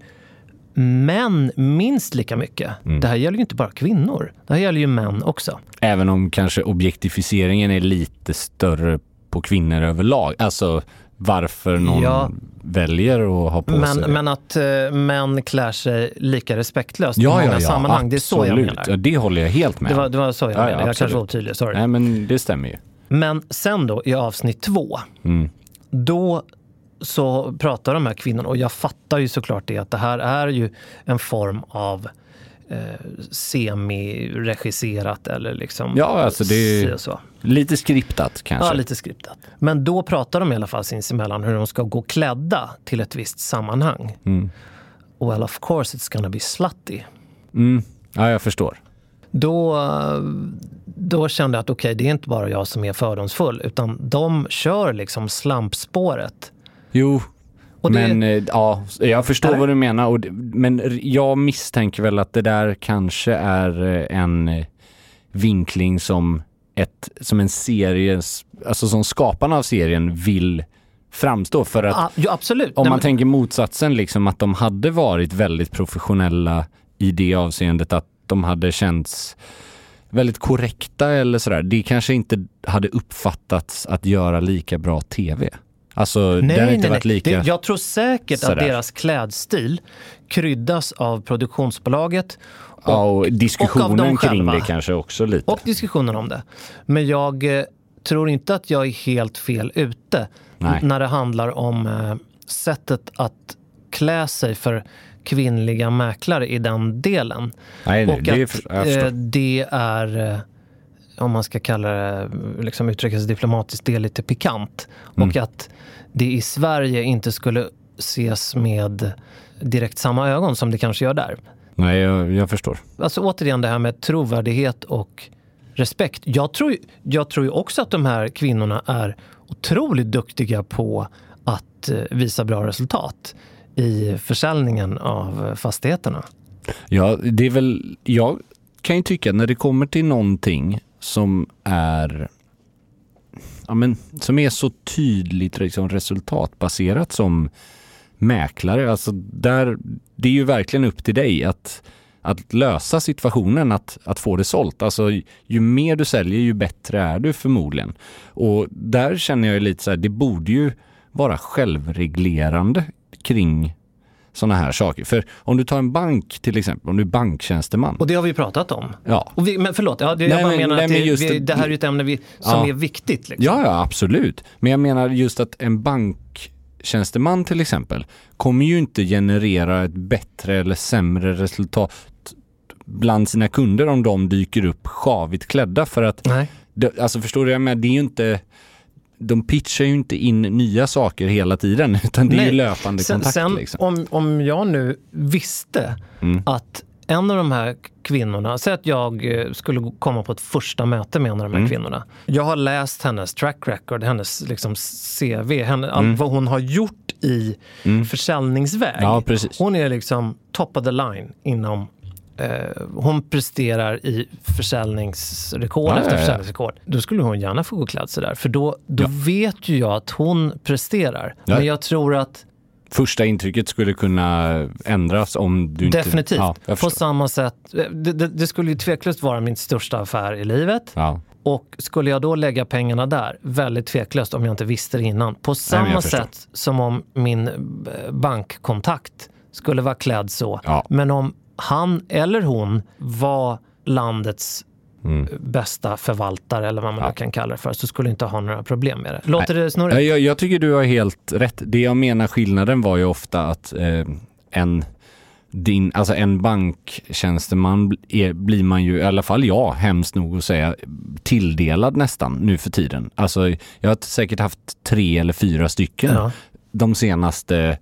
män minst lika mycket. Mm. Det här gäller ju inte bara kvinnor. Det här gäller ju män också. Även om kanske objektifieringen är lite större på kvinnor överlag. Alltså varför någon Ja. väljer att ha på Men, sig. men att eh, män klär sig lika respektlöst i många sammanhang, det är så jag absolut. menar. Ja, det håller jag helt med Det var, om. det var så jag Ja, menade. ja, Jag kanske absolut. var otydlig, sorry. Nej, men det stämmer ju. Men sen då i avsnitt två, Mm. då så pratar de här kvinnorna, och jag fattar ju såklart det, att det här är ju en form av eh, semi-regisserat eller liksom Ja, alltså det är- si och så. Lite skriptat kanske. Ja, lite skriptat. Men då pratar de i alla fall sinsemellan hur de ska gå klädda till ett visst sammanhang. Mm. Well, of course it's gonna be slutty. Mm. Ja, jag förstår. Då, då kände jag att okej, det är inte bara jag som är fördomsfull, utan de kör liksom slampspåret. Jo, Och det- men eh, ja, jag förstår Eller? vad du menar. Och det, men jag misstänker väl att det där kanske är eh, en eh, vinkling som, ett, som en serie, alltså som skaparna av serien vill framstå. För att ah, ja, absolut. om Nej, man men... tänker motsatsen, liksom att de hade varit väldigt professionella i det avseendet att de hade känts väldigt korrekta eller sådär. Det kanske inte hade uppfattats att göra lika bra tv. Alltså, nej, det har inte nej, varit nej. lika... Det, jag tror säkert sådär. Att deras klädstil kryddas av produktionsbolaget. Och, ja, och diskussionen och av kring det kanske också lite. Och diskussionen om det. Men jag eh, tror inte att jag är helt fel ute nej. När det handlar om eh, sättet att klä sig för kvinnliga mäklare i den delen. Nej, nej, och det, att är, eh, det är, eh, om man ska kalla det, liksom uttrycka sig diplomatiskt, det är lite pikant. Mm. Och att det i Sverige inte skulle ses med direkt samma ögon som det kanske gör där. Nej, jag, jag förstår. Alltså återigen det här med trovärdighet och respekt. Jag tror, jag tror ju också att de här kvinnorna är otroligt duktiga på att visa bra resultat i försäljningen av fastigheterna. Ja, det är väl, jag kan ju tycka när det kommer till någonting som är ja, men, som är så tydligt liksom, resultatbaserat som mäklare, alltså där, det är ju verkligen upp till dig att, att lösa situationen, att, att få det sålt. Alltså ju mer du säljer, ju bättre är du förmodligen. Och där känner jag ju lite så här, det borde ju vara självreglerande kring såna här saker. För om du tar en bank till exempel, om du är banktjänsteman. Och det har vi pratat om. Ja. Och vi, men förlåt, ja, det, nej, jag bara men, menar nej, att det, just vi, det här är ett ämne vi, som ja. är viktigt. Liksom. Ja, ja, absolut. Men jag menar just att en banktjänsteman till exempel kommer ju inte generera ett bättre eller sämre resultat bland sina kunder om de dyker upp skavigt klädda. För att, nej. Det, alltså förstår du, men det är ju inte... De pitchar ju inte in nya saker hela tiden, utan det Nej. är ju löpande sen, kontakt. Sen, liksom. om, om jag nu visste mm. att en av de här kvinnorna, säg att jag skulle komma på ett första möte med en av de här mm. kvinnorna. Jag har läst hennes track record, hennes liksom C V, henne, mm. allt vad hon har gjort i mm. försäljningsväg. Ja, precis. Hon är liksom top of the line inom Uh, hon presterar i försäljningsrekord ja, efter ja, ja. försäljningsrekord. Då skulle hon gärna få gå klädd sig där. För då, då ja. vet ju jag att hon presterar. Ja. Men jag tror att första intrycket skulle kunna ändras om du definitivt. inte... Ja, på samma sätt. Det, det, det skulle ju tveklöst vara min största affär i livet. Ja. Och skulle jag då lägga pengarna där, väldigt tveklöst om jag inte visste det innan. På samma Nej, sätt som om min bankkontakt skulle vara klädd så. Ja. Men om han eller hon var landets mm. bästa förvaltare eller vad man ja. kan kalla det för, så skulle inte ha några problem med det. Låter Nej. det snurrigt? Jag, jag tycker du har helt rätt. Det jag menar, skillnaden var ju ofta att eh, en, din, alltså en banktjänsteman är, blir man ju, i alla fall jag, hemskt nog att säga, tilldelad nästan nu för tiden. Alltså jag har säkert haft tre eller fyra stycken ja. de senaste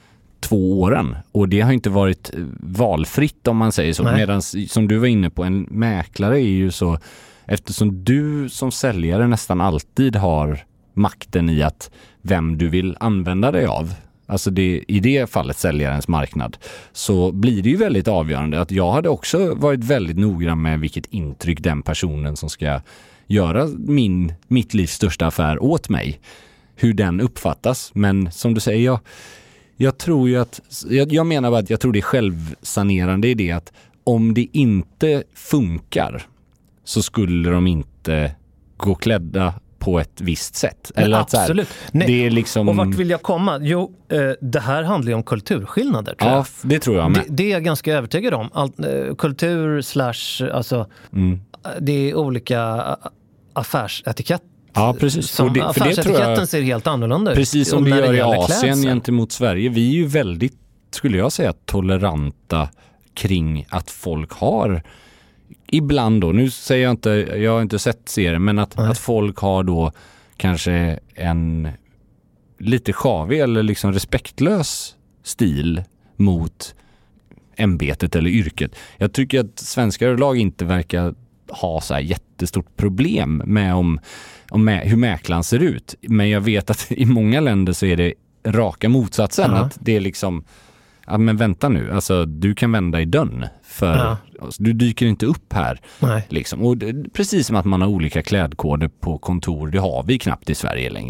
två åren. Och det har inte varit valfritt om man säger så. Medan som du var inne på, en mäklare är ju så, eftersom du som säljare nästan alltid har makten i att vem du vill använda dig av. Alltså det, i det fallet säljarens marknad, så blir det ju väldigt avgörande att jag hade också varit väldigt noggrann med vilket intryck den personen som ska göra min, mitt livs största affär åt mig, hur den uppfattas. Men som du säger, jag Jag tror ju att, jag, jag menar bara att jag tror det är självsanerande i det att om det inte funkar så skulle de inte gå klädda på ett visst sätt. Eller att absolut. Så här, Nej. Det är liksom... Och vart vill jag komma? Jo, eh, det här handlar ju om kulturskillnader. Tror ja, jag. det tror jag med. Det, det är jag ganska övertygad om. All, eh, kultur slash, alltså, mm. det är olika affärsetiketter. Ja, precis. Som det, för det tror jag, ser helt annorlunda ut. Precis som vi gör i Asien gentemot Sverige. Vi är ju väldigt, skulle jag säga, toleranta kring att folk har ibland då, nu säger jag inte, jag har inte sett serien, men att, att folk har då kanske en lite sjavig eller liksom respektlös stil mot ämbetet eller yrket. Jag tycker att svenskar överlag inte verkar ha så här jättestort problem med, om, om med hur mäklaren ser ut. Men jag vet att i många länder så är det raka motsatsen. Uh-huh. Att det är liksom, ja men vänta nu, alltså du kan vända i dörren för uh-huh. alltså, du dyker inte upp här. Nej. Liksom. Och det, precis som att man har olika klädkoder på kontor, det har vi knappt i Sverige längre.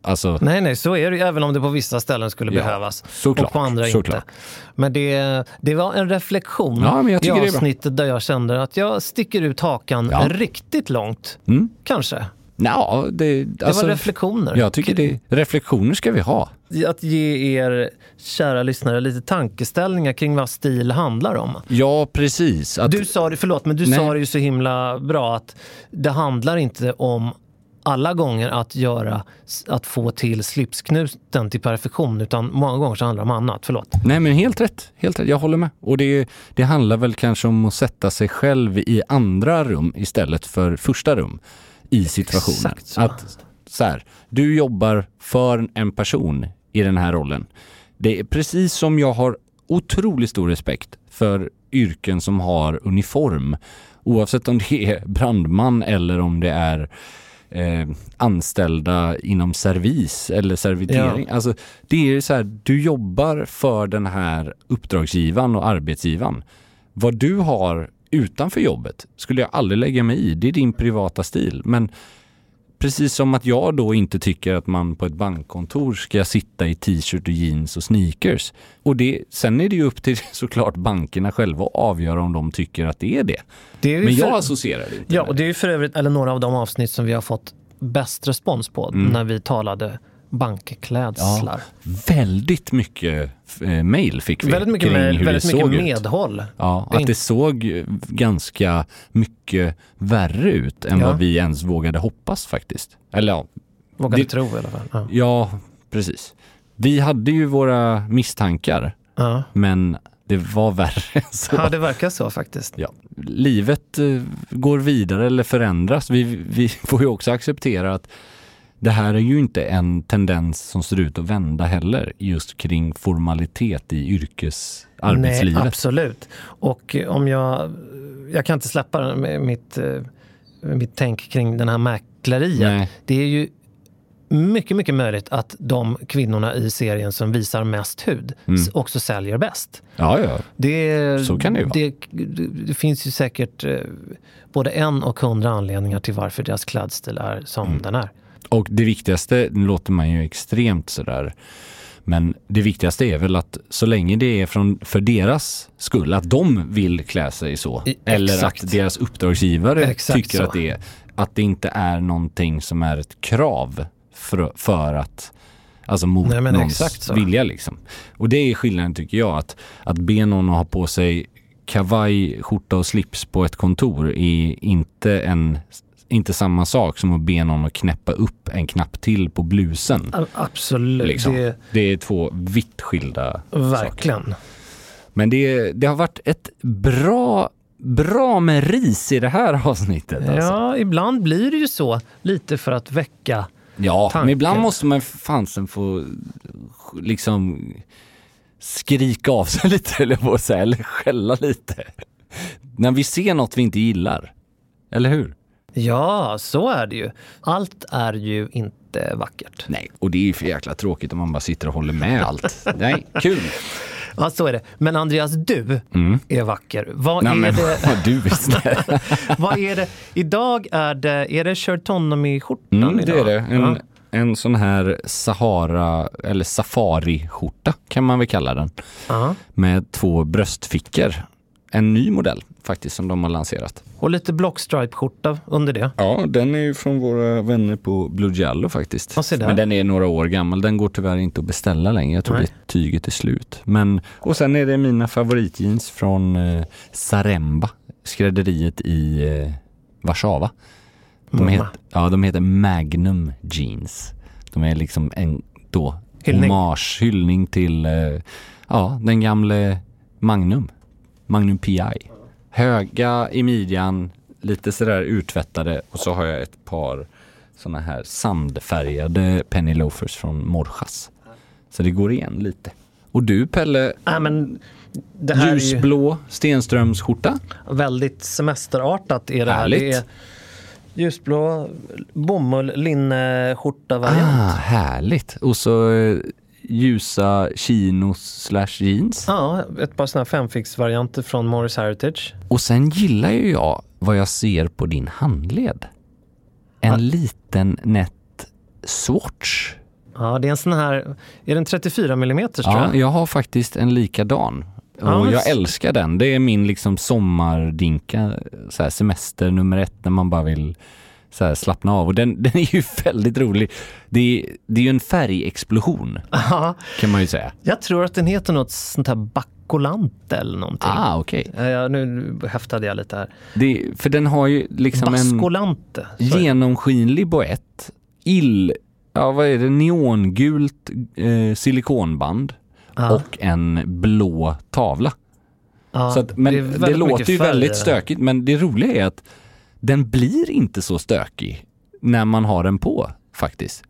Alltså, nej, nej, så är det ju, även om det på vissa ställen skulle ja, behövas. Såklart, och på andra såklart. inte. Men det, det var en reflektion ja, men jag i det är avsnittet där jag kände att jag sticker ut hakan ja. riktigt långt. Mm. Kanske. Ja, det, det alltså, var reflektioner. Jag tycker det, reflektioner ska vi ha. Att ge er kära lyssnare lite tankeställningar kring vad stil handlar om. Ja, precis. Att, du sa det, förlåt, men du nej. sa det ju så himla bra att det handlar inte om alla gånger att göra, att få till slipsknuten till perfektion, utan många gånger så handlar det om annat. Förlåt. Nej, men helt rätt. Helt rätt. Jag håller med. Och det, det handlar väl kanske om att sätta sig själv i andra rum istället för första rum i situationen. Exakt så. Att så här, du jobbar för en person i den här rollen. Det är precis som jag har otroligt stor respekt för yrken som har uniform. Oavsett om det är brandman eller om det är eh, anställda inom servis eller servitering. Ja. Alltså, det är så här, du jobbar för den här uppdragsgivaren och arbetsgivaren. Vad du har utanför jobbet skulle jag aldrig lägga mig i. Det är din privata stil. Men precis som att jag då inte tycker att man på ett bankkontor ska sitta i t-shirt och jeans och sneakers. Och det, sen är det ju upp till såklart bankerna själva att avgöra om de tycker att det är det. det är Men jag för... associerar det inte. Ja, och det är ju för övrigt eller några av de avsnitt som vi har fått bäst respons på mm. när vi talade bankklädslar. Ja, väldigt mycket eh, mejl fick vi. Väldigt mycket, med, hur väldigt det mycket medhåll. Ut. Ja, att det såg ganska mycket värre ut än ja. vad vi ens vågade hoppas faktiskt. Eller ja. Vågade det, tro i alla fall. Ja. ja, precis. Vi hade ju våra misstankar. Ja. Men det var värre än så. Ja, det verkar så faktiskt. Ja. Livet eh, går vidare eller förändras. Vi, vi får ju också acceptera att det här är ju inte en tendens som ser ut att vända heller just kring formalitet i yrkesarbetslivet. Nej, absolut. Och om jag jag kan inte släppa mitt mitt tänk kring den här mäkleriet. Nej. Det är ju mycket mycket möjligt att de kvinnorna i serien som visar mest hud mm. också säljer bäst. Ja, ja. Det, så kan det ju vara. Det, det finns ju säkert både en och hundra anledningar till varför deras klädstil är som mm. den är. Och det viktigaste, nu låter man ju extremt sådär, men det viktigaste är väl att så länge det är från, för deras skull, att de vill klä sig så. I, eller att deras uppdragsgivare exakt tycker så. att det, att det inte är någonting som är ett krav för, för att, alltså mot Nej, någons vilja liksom. Och det är skillnaden tycker jag, att, att be någon att ha på sig kavaj, skjorta och slips på ett kontor är inte en inte samma sak som att be någon att knäppa upp en knapp till på blusen. Absolut. Liksom. Det... det är två vitt skilda Verkligen. saker. Men det, det har varit ett bra, bra med ris i det här avsnittet. Alltså. Ja, ibland blir det ju så. Lite för att väcka Ja, tanken. Men ibland måste man fansen få liksom skrika av sig lite eller, på sig, eller skälla lite. När vi ser något vi inte gillar. Eller hur? Ja, så är det ju. Allt är ju inte vackert. Nej, och det är ju för jäkla tråkigt om man bara sitter och håller med allt. Nej, kul. Ja, så är det. Men Andreas, du mm. är vacker. Vad Nej, är men, det? Vad du visste. Vad är det? Idag är det, är det Shirtonomy-skjortan mm, idag? Det är det. En, ja. en sån här Sahara, eller safari-skjorta kan man väl kalla den. Uh-huh. Med två bröstfickor. En ny modell faktiskt som de har lanserat. Och lite blockstripe-skjorta under det. Ja, den är ju från våra vänner på Blue Giallo faktiskt. Men den är några år gammal. Den går tyvärr inte att beställa längre. Jag tror Nej. det tyget är slut. Men, och sen är det mina favoritjeans från eh, Zaremba. Skrädderiet i eh, Warszawa. De, het, ja, de heter Magnum Jeans. De är liksom en då hyllning. hommage, hyllning till eh, ja, den gamla Magnum. Magnum P I. Höga i midjan, lite sådär urtvättade, och så har jag ett par såna här sandfärgade penny loafers från Morjas. Så det går igen lite. Och du, Pelle, äh, men det här ljusblå är Stenströmsskjorta. Väldigt semesterartat är det här. Härligt. Det är ljusblå bomull linneskjorta variant. Ah, härligt. Och så ljusa chinos slash jeans. Ja, ett par såna här femfix-varianter från Morris Heritage. Och sen gillar ju jag vad jag ser på din handled. En ja. liten nätt swatch Ja, det är en sån här, är den trettiofyra millimeter tror Ja, jag? jag har faktiskt en likadan. Och Ja, men- jag älskar den. Det är min liksom sommardinka, så här, semester nummer ett när man bara vill så här, slappna av. Och den, den är ju väldigt rolig. Det är, det är ju en färgexplosion, Ja, kan man ju säga. jag tror att den heter något sånt här Bacolante eller någonting. Ah, okej. Ja, ja, nu häftade jag lite här. Det, för den har ju liksom en Bascolante. sorry. genomskinlig boett, ill, ja vad är det, neongult eh, silikonband Ja. och en blå tavla. Ja, Så att, men är det, väldigt låter mycket ju färg i väldigt den. stökigt, men det roliga är att den blir inte så stökig när man har den på faktiskt.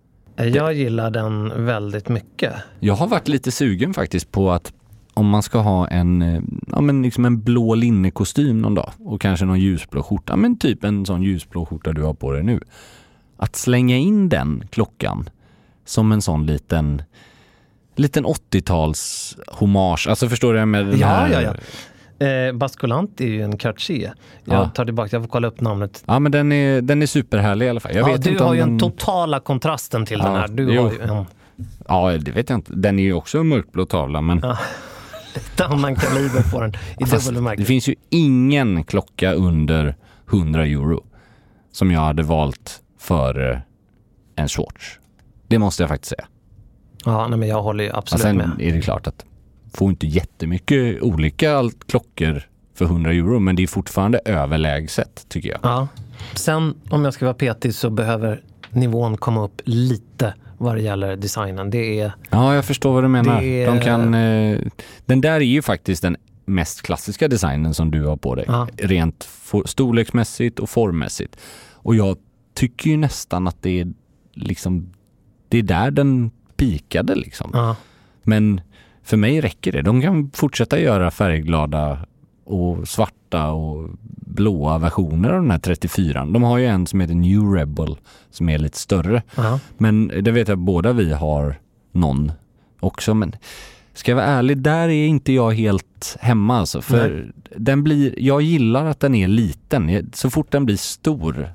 Jag gillar den väldigt mycket. Jag har varit lite sugen faktiskt på att om man ska ha en, eh, ja, men liksom en blå linnekostym någon dag och kanske någon ljusblå skjorta, men typ en sån ljusblå skjorta du har på dig nu. Att slänga in den klockan som en sån liten liten åttio-tals hommage. Alltså förstår du med den Ja, här? ja, ja. Eh, Bascolante är ju en Cartier. Jag Ja. tar tillbaka, jag får kolla upp namnet. Ja, men den är, den är superhärlig i alla fall. Jag Ja, vet du inte har om ju den... en totala kontrasten till Ja, den här. Du jo. har ju en Ja, det vet jag inte. Den är ju också en mörkblå tavla, men ja, lite annan kaliber på den. I fast dubbel det bemärkelse. finns ju ingen klocka under hundra euro som jag hade valt för eh, en Swatch. Det måste jag faktiskt säga. Ja, nej, men jag håller ju Och absolut sen med. är det klart att får inte jättemycket olika allt klockor för hundra euro, men det är fortfarande överlägset tycker jag. Ja. Sen, om jag ska vara petig, så behöver nivån komma upp lite vad det gäller designen. Det är... Ja, jag förstår vad du menar. Det är- De kan, eh, den där är ju faktiskt den mest klassiska designen som du har på dig. Ja. Rent for, storleksmässigt och formmässigt. Och jag tycker ju nästan att det är liksom, det är där den pikade liksom. Ja. Men för mig räcker det. De kan fortsätta göra färgglada och svarta och blåa versioner av den här trettiofyra. De har ju en som heter New Rebel som är lite större. Ja. Men det vet jag, båda vi har någon också. Men ska jag vara ärlig, där är inte jag helt hemma. Alltså, för den blir, jag gillar att den är liten. Så fort den blir stor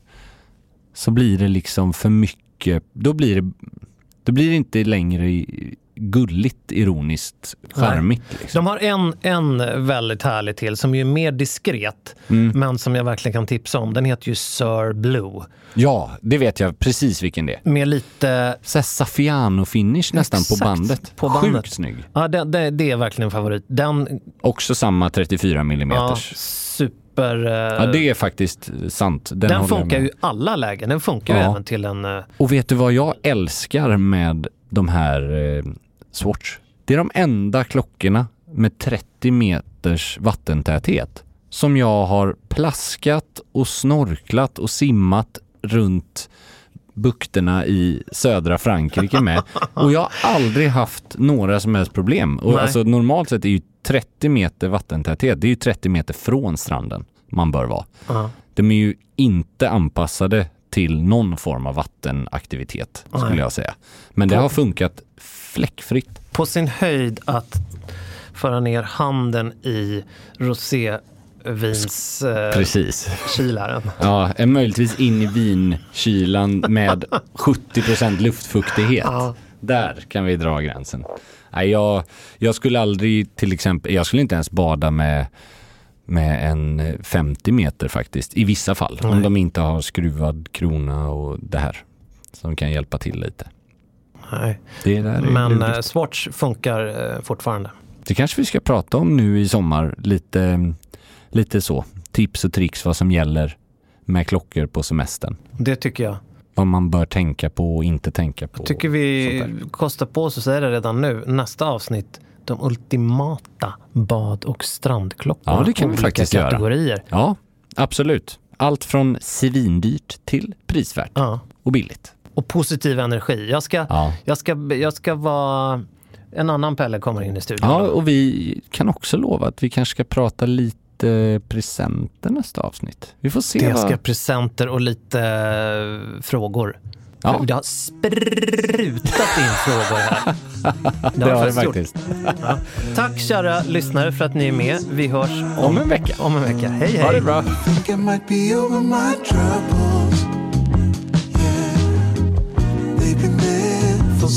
så blir det liksom för mycket. Då blir det, då blir det inte längre gulligt, ironiskt, charmigt. Liksom. De har en, en väldigt härlig till som är mer diskret, Mm. men som jag verkligen kan tipsa om. Den heter ju Sir Blue. Ja, det vet jag precis vilken det är. Med lite... Så här Saffiano-finish nästan Exakt, på bandet. på bandet. Sjukt snygg. Ja, det, det, det är verkligen en favorit. Den, Också samma trettiofyra ja, millimeters. super... eh, Ja, det är faktiskt sant. Den, den håller jag funkar med. ju i alla lägen. Den funkar ju Ja. även till en... eh, Och vet du vad jag älskar med de här eh, Swatch? Det är de enda klockorna med trettio meters vattentäthet som jag har plaskat och snorklat och simmat runt bukterna i södra Frankrike med. Och jag har aldrig haft några som helst problem. Och Nej. alltså, normalt sett är ju trettio meter vattentäthet, det är ju trettio meter från stranden man bör vara. ja. De är ju inte anpassade till någon form av vattenaktivitet, skulle Nej. jag säga. Men det har funkat fläckfritt. På sin höjd att föra ner handen i rosévins eh, Precis. kilaren. Ja, är möjligtvis in i vinkylan med sjuttio procent luftfuktighet. Ja. Där kan vi dra gränsen. Nej, jag, jag skulle aldrig till exempel, jag skulle inte ens bada med med en femtio meter faktiskt, i vissa fall. Nej. Om de inte har skruvad krona och det här som kan hjälpa till lite. Nej. Det där är Men lurigt. eh, Swatch funkar eh, fortfarande. Det kanske vi ska prata om nu i sommar. Lite, lite så. Tips och tricks vad som gäller med klockor på semestern. Det tycker jag. Vad man bör tänka på och inte tänka på. Jag tycker vi sånt där. kostar på oss att säga det redan nu. Nästa avsnitt, de ultimata bad- och strandklockorna. Ja, det kan vi Olika faktiskt göra. kategorier. Ja, absolut. Allt från svindyrt till prisvärt Ja. och billigt. Och positiv energi. Jag ska, Ja. jag ska, jag ska vara... En annan Pelle kommer in i studion. Ja, och vi kan också lova att vi kanske ska prata lite presenter nästa avsnitt. Vi får se Det vad... ska presenter och lite eh, frågor. Ja. Det har sprutat in frågor här. Det har det faktiskt gjort. faktiskt. Ja. Tack kära lyssnare för att ni är med. Vi hörs om, Om en vecka. Om en vecka. Hej hej. Ha det bra. think I might be over my troubles. Yeah, they've been there for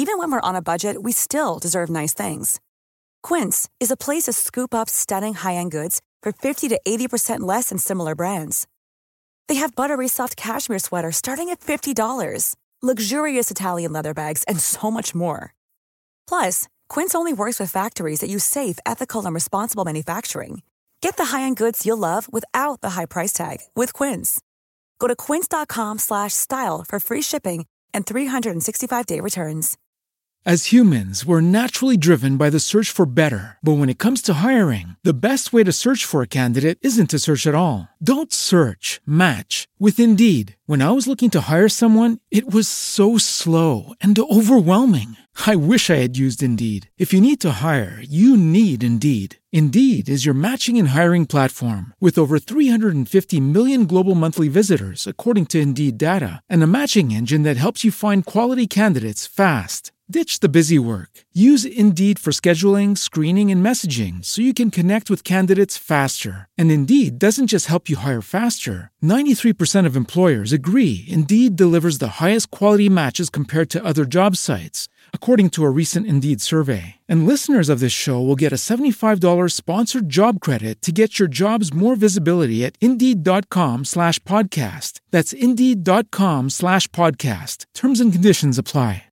Even when we're on a budget, we still deserve nice things. Quince is a place to scoop up stunning high-end goods for fifty to eighty percent less than similar brands. They have buttery soft cashmere sweaters starting at fifty dollars, luxurious Italian leather bags, and so much more. Plus, Quince only works with factories that use safe, ethical, and responsible manufacturing. Get the high-end goods you'll love without the high price tag with Quince. Go to quince.com slash style for free shipping and three sixty-five day returns. As humans, we're naturally driven by the search for better. But when it comes to hiring, the best way to search for a candidate isn't to search at all. Don't search, match with Indeed. When I was looking to hire someone, it was so slow and overwhelming. I wish I had used Indeed. If you need to hire, you need Indeed. Indeed is your matching and hiring platform with over three hundred fifty million global monthly visitors, according to Indeed data, and a matching engine that helps you find quality candidates fast. Ditch the busy work. Use Indeed for scheduling, screening, and messaging so you can connect with candidates faster. And Indeed doesn't just help you hire faster. ninety-three percent of employers agree Indeed delivers the highest quality matches compared to other job sites, according to a recent Indeed survey. And listeners of this show will get a seventy-five dollars sponsored job credit to get your jobs more visibility at Indeed.com slash podcast. That's Indeed.com slash podcast. Terms and conditions apply.